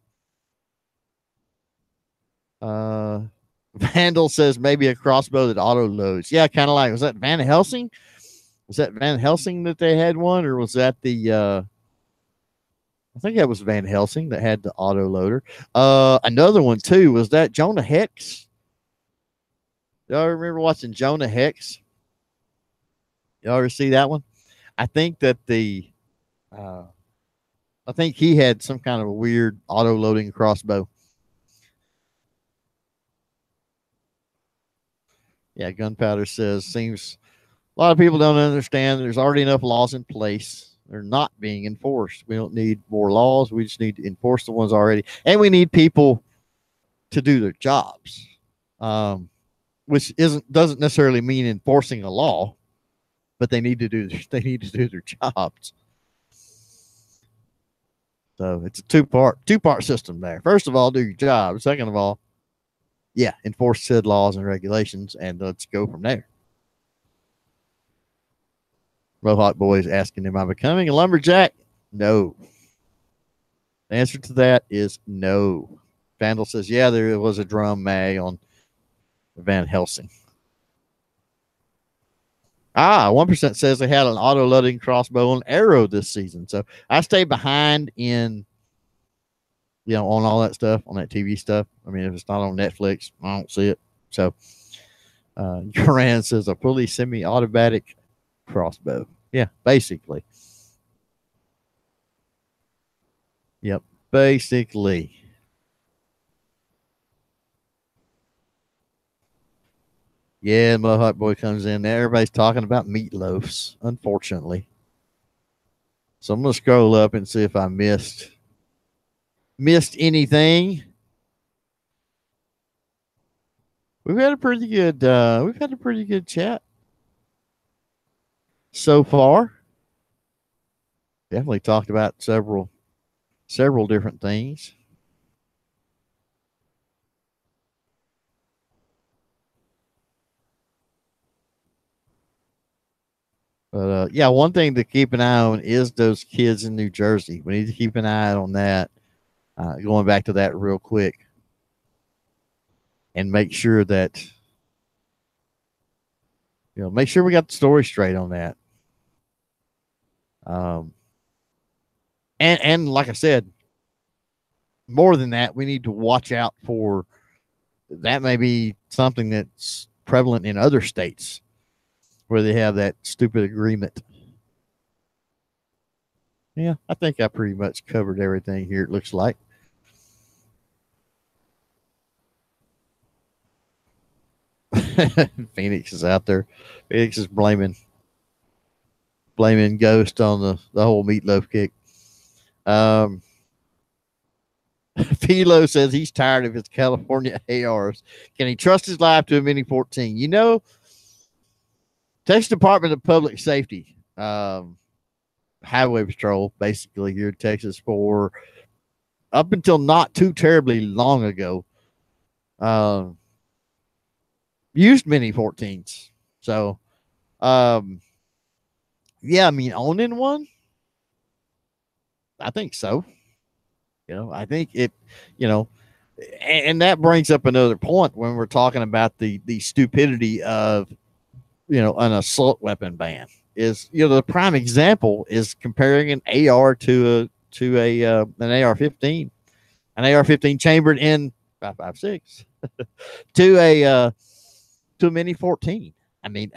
[SPEAKER 1] Vandal says maybe a crossbow that auto loads. Yeah, kind of like, was that Van Helsing? Was that Van Helsing that they had one, or was that the I think that was Van Helsing that had the auto loader. Another one too, was that Jonah Hex? Y'all remember watching Jonah Hex? Y'all ever see that one? I think that I think he had some kind of a weird auto loading crossbow. Yeah, Gunpowder says, seems a lot of people don't understand there's already enough laws in place. They're not being enforced. We don't need more laws. We just need to enforce the ones already. And we need people to do their jobs, which doesn't necessarily mean enforcing a law, but they need to do their jobs. So it's a two-part system there. First of all, do your job. Second of all, enforce said laws and regulations, and let's go from there. Mohawk Boys asking, am I becoming a lumberjack? No. The answer to that is no. Vandal says, yeah, there was a drum mag on Van Helsing. 1% says they had an auto-loading crossbow on Arrow this season. So I stay behind in, on all that stuff, on that TV stuff. I mean, if it's not on Netflix, I don't see it. So Duran says a fully semi-automatic crossbow. Yeah, basically. Yep, basically. Yeah, Mohawk Boy comes in there. Everybody's talking about meatloafs, unfortunately. So I'm going to scroll up and see if I missed anything. We've had a pretty good chat so far. definitely talked about several different things. But yeah, one thing to keep an eye on is those kids in New Jersey. We need to keep an eye on that. Going back to that real quick, and make sure that make sure we got the story straight on that. Um, and like I said, more than that, we need to watch out for that. May be something that's prevalent in other states where they have that stupid agreement. Yeah, I think I pretty much covered everything here. It looks like. Phoenix is out there. Phoenix is blaming Ghost on the whole meatloaf kick. Philo says he's tired of his California ARs. Can he trust his life to a Mini 14? Texas Department of Public Safety, Highway Patrol, basically here in Texas, for up until not too terribly long ago, used Mini 14s. So, yeah, I mean, owning one, I think so. I think it, and that brings up another point when we're talking about the stupidity of, an assault weapon ban. Is the prime example is comparing an AR to an AR-15, an AR-15 chambered in 5.56 to a Mini 14. I mean,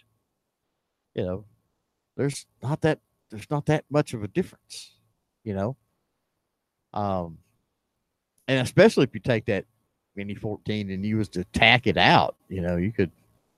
[SPEAKER 1] there's not that much of a difference, you know. And especially if you take that Mini 14 and you was to tack it out, you could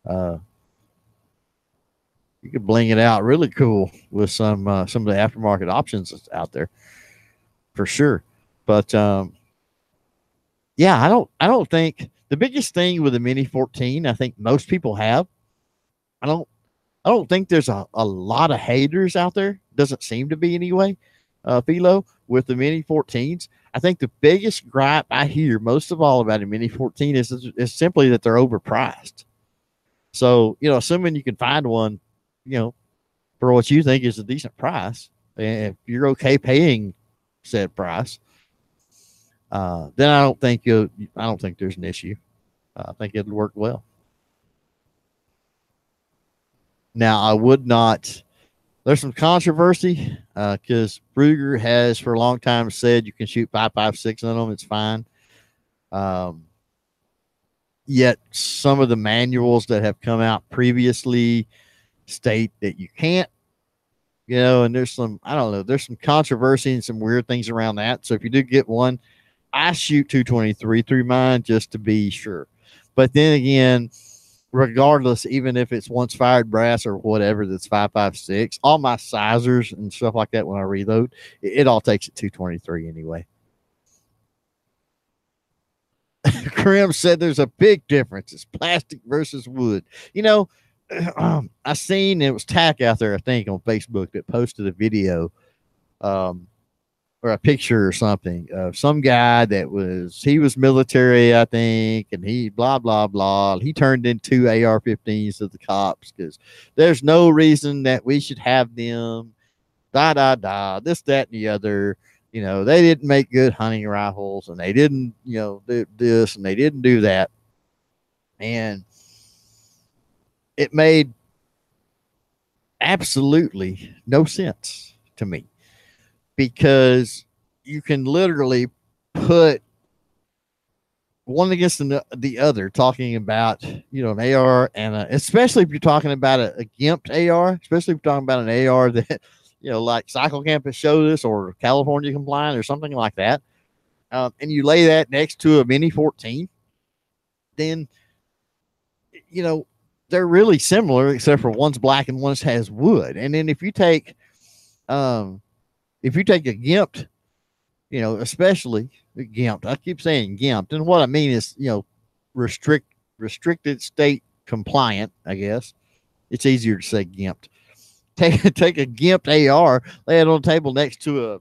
[SPEAKER 1] bling it out really cool with some of the aftermarket options that's out there for sure. But yeah, I don't think the biggest thing with the Mini 14, I think most people have. I don't think there's a lot of haters out there. Doesn't seem to be anyway. Philo, with the Mini 14s. I think the biggest gripe I hear most of all about a Mini 14 is simply that they're overpriced. So, assuming you can find one, for what you think is a decent price, and if you're okay paying said price, then I don't think there's an issue. I think it'll work well. Now, I would not. There's some controversy because Ruger has for a long time said you can shoot 5.56 on them. It's fine. Yet some of the manuals that have come out previously state that you can't. And there's some, I don't know, there's some controversy and some weird things around that. So if you do get one, I shoot 223 through mine just to be sure. But then again, regardless, even if it's once fired brass or whatever that's 5.56, all my sizers and stuff like that when I reload, it all takes it 223 anyway. Krim said there's a big difference. It's plastic versus wood. I seen it was Tack out there, I think, on Facebook that posted a video or a picture or something of some guy he was military, I think, and he blah, blah, blah. He turned in 2 AR-15s to the cops because there's no reason that we should have them, this, that, and the other. They didn't make good hunting rifles and they didn't, do this and they didn't do that. And it made absolutely no sense to me because you can literally put one against the other, talking about, an AR and especially if you're talking about a GIMP AR, especially if you're talking about an AR that, like Cycle Campus showed us or California compliant or something like that. And you lay that next to a Mini 14, then, they're really similar except for one's black and one has wood. And then if you take a GIMP, especially GIMP, I keep saying GIMP, and what I mean is, restricted state compliant, I guess. It's easier to say GIMP. take a gimped AR, lay it on the table next to a,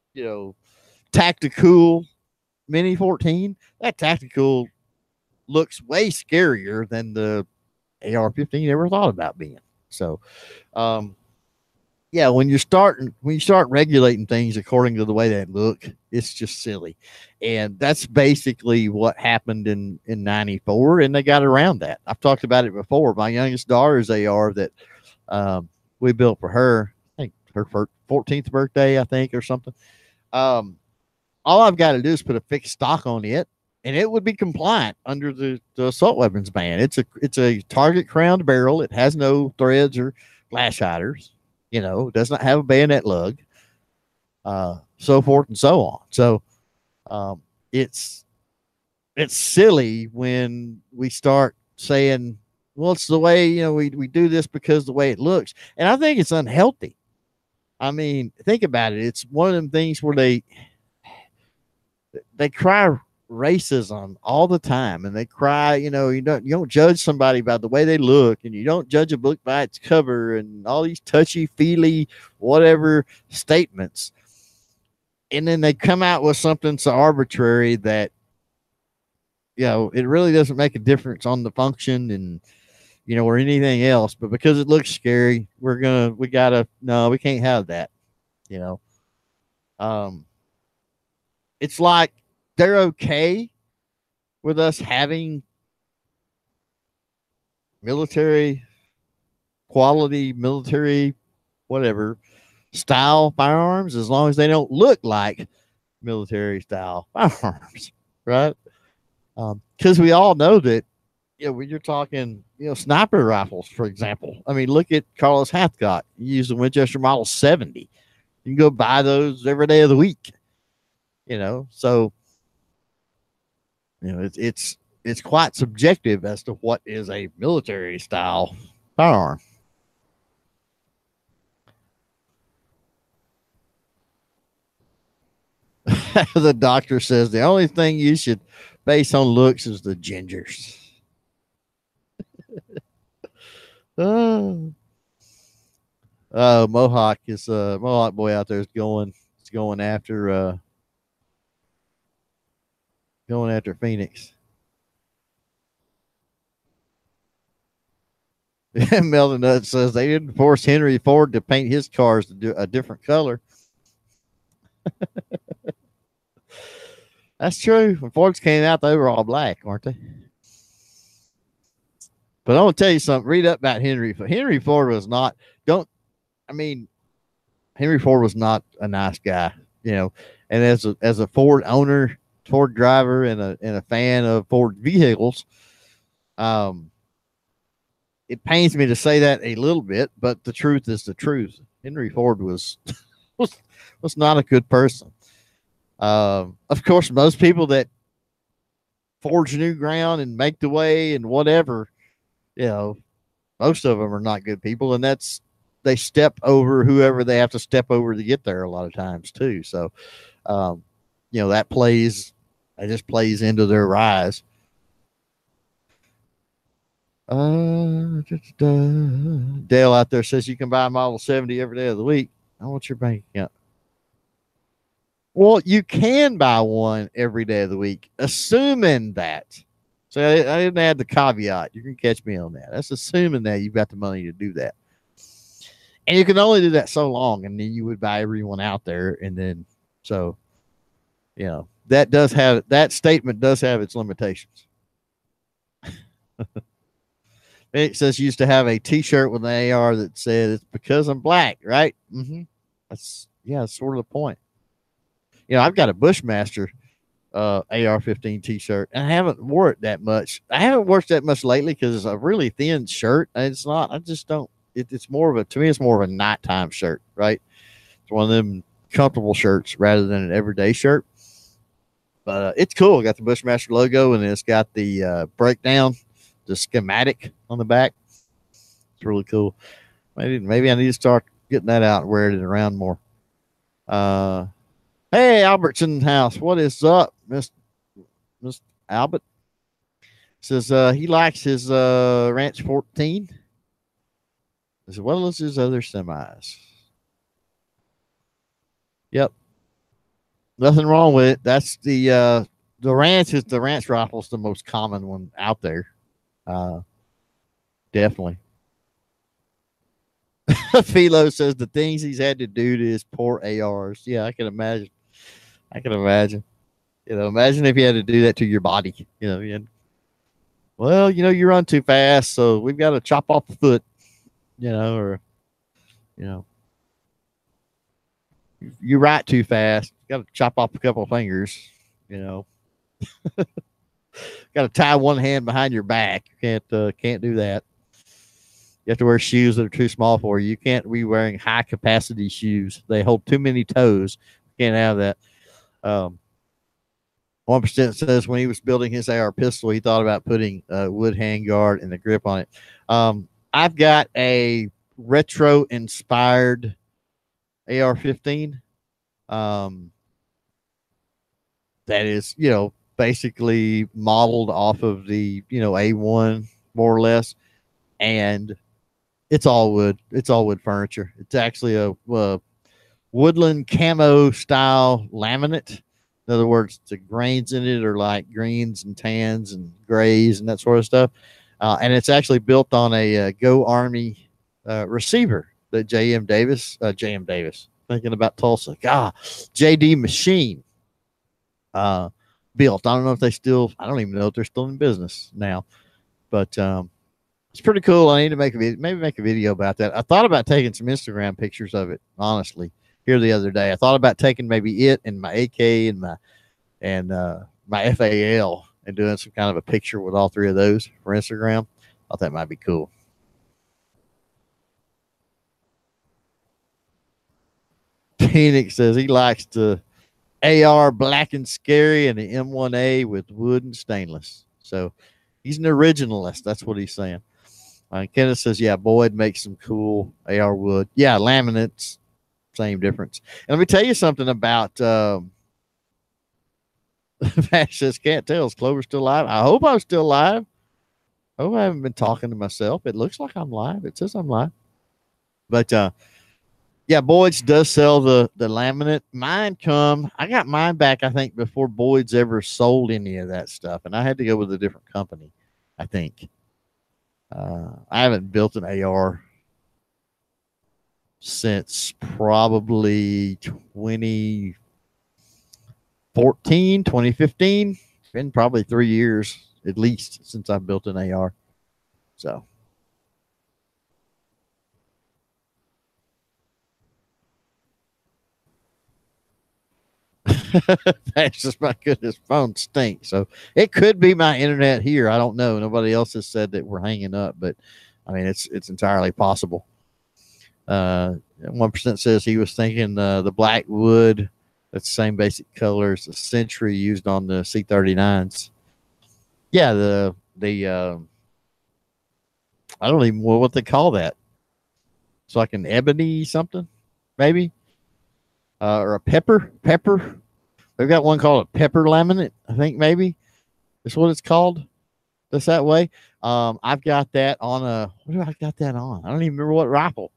[SPEAKER 1] tactical Mini 14. That tactical looks way scarier than the AR-15 you ever thought about being. So, yeah, when you start regulating things according to the way they look, it's just silly. And that's basically what happened in 94, and they got around that. I've talked about it before. My youngest daughter's AR that we built for her, I think her 14th birthday, I think, or something. All I've got to do is put a fixed stock on it, and it would be compliant under the assault weapons ban. It's a target crowned barrel. It has no threads or flash hiders. Does not have a bayonet lug, so forth and so on. So it's silly when we start saying, well, it's the way, we do this because the way it looks. And I think it's unhealthy. I mean, think about it. It's one of them things where they cry racism all the time, and they cry, you don't judge somebody by the way they look, and you don't judge a book by its cover, and all these touchy feely whatever statements. And then they come out with something so arbitrary that it really doesn't make a difference on the function and or anything else, but because it looks scary, we can't have that. It's like they're okay with us having quality military, whatever style firearms, as long as they don't look like military style firearms, right? Because we all know that, when you're talking, sniper rifles, for example. I mean, look at Carlos Hathcott. He used the Winchester Model 70. You can go buy those every day of the week. So it's quite subjective as to what is a military style firearm. The doctor says the only thing you should base on looks is the gingers. Mohawk is Mohawk boy out there is going after Phoenix. Melvin Nutt says they didn't force Henry Ford to paint his cars to do a different color. That's true. When Fords came out, they were all black, weren't they? But I want to tell you something. Read up about Henry. Henry Ford was not. Henry Ford was not a nice guy, And as a Ford owner, Ford driver, and a fan of Ford vehicles, it pains me to say that a little bit, but the truth is the truth. Henry Ford was not a good person. Of course, most people that forge new ground and make the way and whatever, most of them are not good people, and they step over whoever they have to step over to get there a lot of times too. So, that just plays into their rise. Dale out there says you can buy a Model 70 every day of the week. I want your bank account. Well, you can buy one every day of the week, assuming that. So I didn't add the caveat. You can catch me on that. That's assuming that you've got the money to do that. And you can only do that so long, and then you would buy everyone out there. And then, so, that statement does have its limitations. It says you used to have a T-shirt with an AR that said it's because I'm black, right? Mm-hmm. That's sort of the point. I've got a Bushmaster AR-15 T-shirt, and I haven't wore it that much. I haven't worn it that much lately because it's a really thin shirt. And it's not. I just don't. It's more of a nighttime shirt, right? It's one of them comfortable shirts rather than an everyday shirt. But it's cool. It got the Bushmaster logo, and it's got the breakdown, the schematic on the back. It's really cool. Maybe I need to start getting that out and wearing it around more. Hey, Albertson house, what is up, Miss Albert? Says he likes his Ranch 14. as well as his other semis. Yep. Nothing wrong with it. That's the ranch rifle's the most common one out there. Definitely. Philo says the things he's had to do to his poor ARs. Yeah, I can imagine. I can imagine. Imagine if you had to do that to your body. You run too fast, so we've got to chop off the foot. Or you write too fast, got to chop off a couple of fingers. Got to tie one hand behind your back. You can't do that. You have to wear shoes that are too small for you. You can't be wearing high capacity shoes. They hold too many toes. You can't have that. 1% says when he was building his AR pistol, he thought about putting a wood handguard and the grip on it. I've got a retro inspired AR-15. That is, basically modeled off of the, A1 more or less. And it's all wood. It's all wood furniture. It's actually a woodland camo style laminate. In other words, the grains in it are like greens and tans and grays and that sort of stuff. And it's actually built on a Go Army receiver that J.M. Davis, thinking about Tulsa. J.D. Machine built. I don't know if I don't even know if they're still in business now. But it's pretty cool. I need to make a video about that. I thought about taking some Instagram pictures of it, honestly, here the other day. I thought about taking maybe it and my AK and my FAL and doing some kind of a picture with all three of those for Instagram. I thought that might be cool. Phoenix says he likes the AR Black and Scary and the M1A with wood and stainless. So he's an originalist. That's what he's saying. Kenneth says, yeah, Boyd makes some cool AR wood. Yeah, laminates, same difference. And let me tell you something about Vash says, can't tell. Is Clover still live? I hope I'm still live. I hope I haven't been talking to myself. It looks like I'm live. It says I'm live. But yeah, Boyd's does sell the laminate. I got mine back, I think, before Boyd's ever sold any of that stuff. And I had to go with a different company, I think. I haven't built an AR since probably 2015. It's been probably 3 years at least since I've built an AR. So. That's just my goodness, phone stinks. So it could be my internet here. I don't know. Nobody else has said that we're hanging up, but I mean it's entirely possible. 1% says he was thinking the black wood. That's the same basic color as the Century used on the C-39s. Yeah, the I don't even know what they call that. It's like an ebony something, maybe, or a pepper. They've got one called a pepper laminate, I think maybe. That's what it's called. That's that way. I've got that on what do I got that on? I don't even remember what rifle.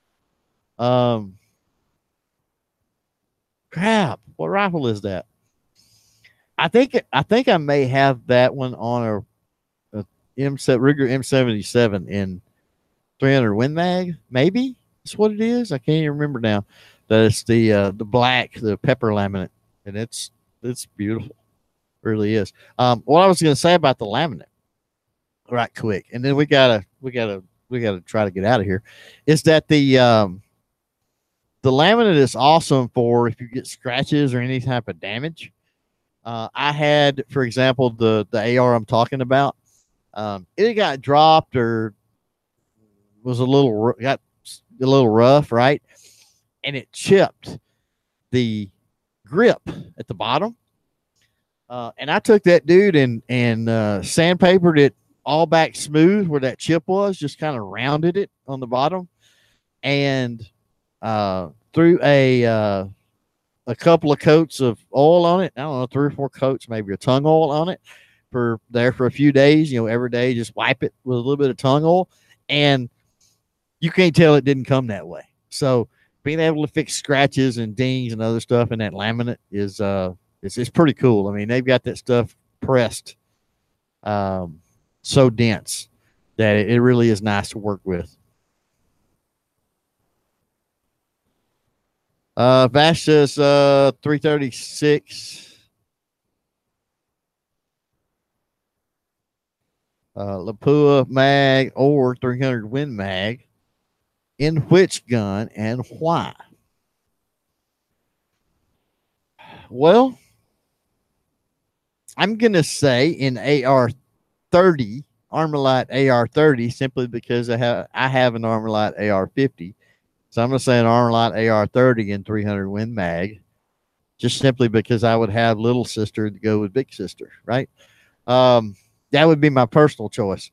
[SPEAKER 1] Crap. What rifle is that? I think I may have that one on a Ruger M77 in 300 Win Mag. Maybe that's what it is. I can't even remember now. That it's the black, the pepper laminate. And it's beautiful. It really is. What I was going to say about the laminate, right quick, and then we gotta try to get out of here, is that the laminate is awesome for if you get scratches or any type of damage. I had, for example, the AR I'm talking about. It got dropped or was got a little rough, right? And it chipped the grip at the bottom. And I took that dude and sandpapered it all back smooth where that chip was, just kind of rounded it on the bottom, and threw a couple of coats of oil on it. I don't know, 3 or 4 coats, maybe a tung oil on it for a few days. Every day, just wipe it with a little bit of tung oil, and you can't tell it didn't come that way. So being able to fix scratches and dings and other stuff in that laminate is it's pretty cool. I mean, they've got that stuff pressed so dense that it really is nice to work with. Vashta's 336. Lapua mag or 300 Win mag. In which gun and why? Well, I'm going to say in AR-30, Armalite AR-30, simply because I have an Armalite AR-50. So I'm going to say an Armalite AR-30 in 300 Win mag, just simply because I would have little sister to go with big sister, right? That would be my personal choice.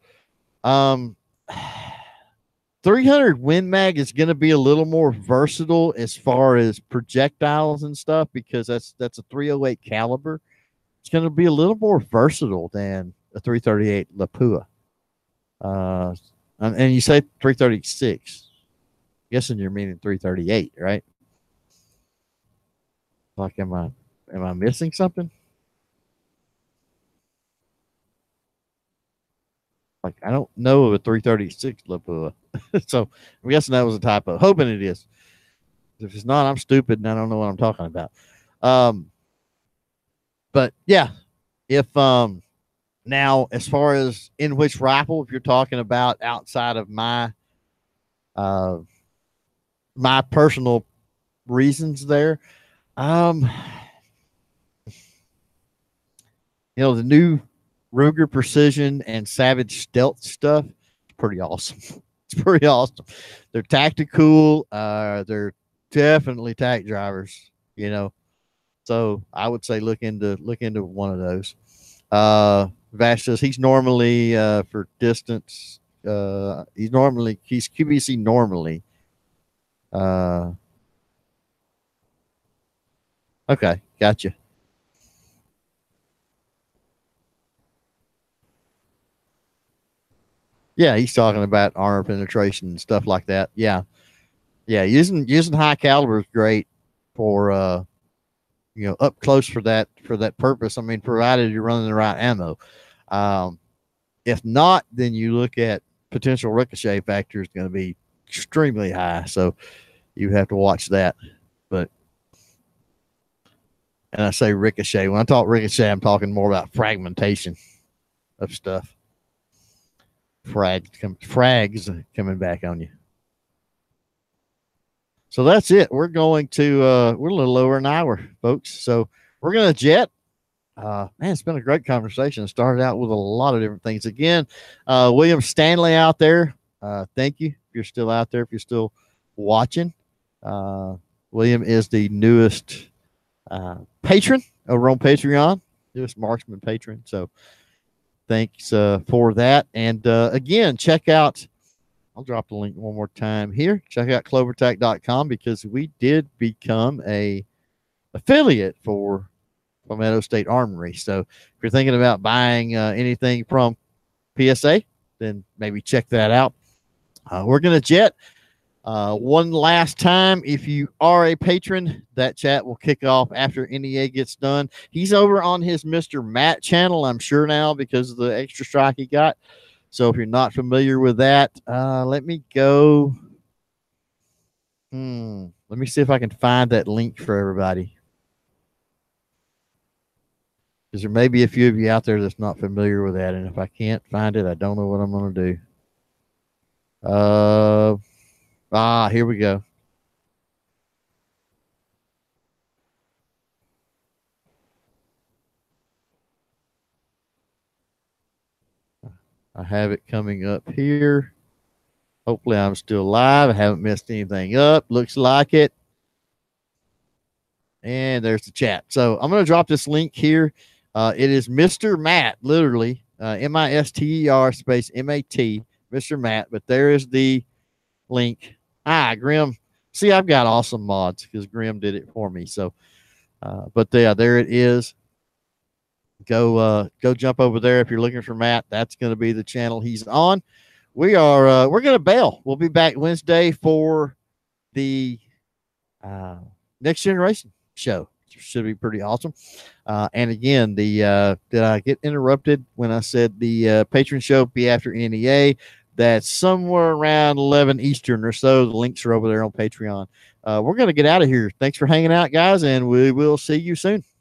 [SPEAKER 1] 300 Win mag is going to be a little more versatile as far as projectiles and stuff, because that's a 308 caliber. It's going to be a little more versatile than a 338 Lapua. And you say 336. I'm guessing you're meaning 338, right? Like, am I missing something? Like, I don't know of a 336 Lapua. So I'm guessing that was a typo. Hoping it is. If it's not, I'm stupid and I don't know what I'm talking about. But yeah, if now as far as in which rifle, if you're talking about outside of my personal reasons there, the new Ruger Precision and Savage Stealth stuff is pretty awesome. It's pretty awesome. They're tactical. They're definitely tack drivers, So I would say look into one of those. Vash says he's normally for distance. He's QBC normally. Okay, gotcha. Yeah, he's talking about armor penetration and stuff like that. Yeah. Using high caliber is great for up close for that purpose. I mean, provided you're running the right ammo. If not, then you look at potential ricochet factor is going to be extremely high. So you have to watch that. And I say ricochet. When I talk ricochet, I'm talking more about fragmentation of stuff. Frags coming back on you. So that's it. We're going to we're a little over an hour, folks. So we're going to jet. Man, it's been a great conversation. It started out with a lot of different things. Again, William Stanley out there. Thank you. If you're still out there, if you're still watching, William is the newest patron over on Patreon, newest marksman patron. So thanks for that. And again, check out, I'll drop the link one more time here. Check out clovertac.com, because we did become a affiliate for Palmetto State Armory. So if you're thinking about buying anything from PSA, then maybe check that out. We're going to jet. One last time, if you are a patron, that chat will kick off after NEA gets done. He's over on his Mr. Matt channel, I'm sure now, because of the extra strike he got. So if you're not familiar with that, let me go. Let me see if I can find that link for everybody, because there may be a few of you out there that's not familiar with that. And if I can't find it, I don't know what I'm going to do. Here we go. I have it coming up here. Hopefully I'm still live. I haven't messed anything up. Looks like it. And there's the chat. So I'm going to drop this link here. It is Mr. Matt, literally, MISTER space MAT, Mr. Matt. But there is the link. Grim. See, I've got awesome mods because Grim did it for me. So, but yeah, there it is. Go jump over there if you're looking for Matt. That's going to be the channel he's on. we're gonna bail. We'll be back Wednesday for the Next Generation show. Should be pretty awesome. And again, the did I get interrupted when I said the patron show be after NEA? That's somewhere around 11 Eastern or so. The links are over there on Patreon. We're going to get out of here. Thanks for hanging out, guys, and we will see you soon.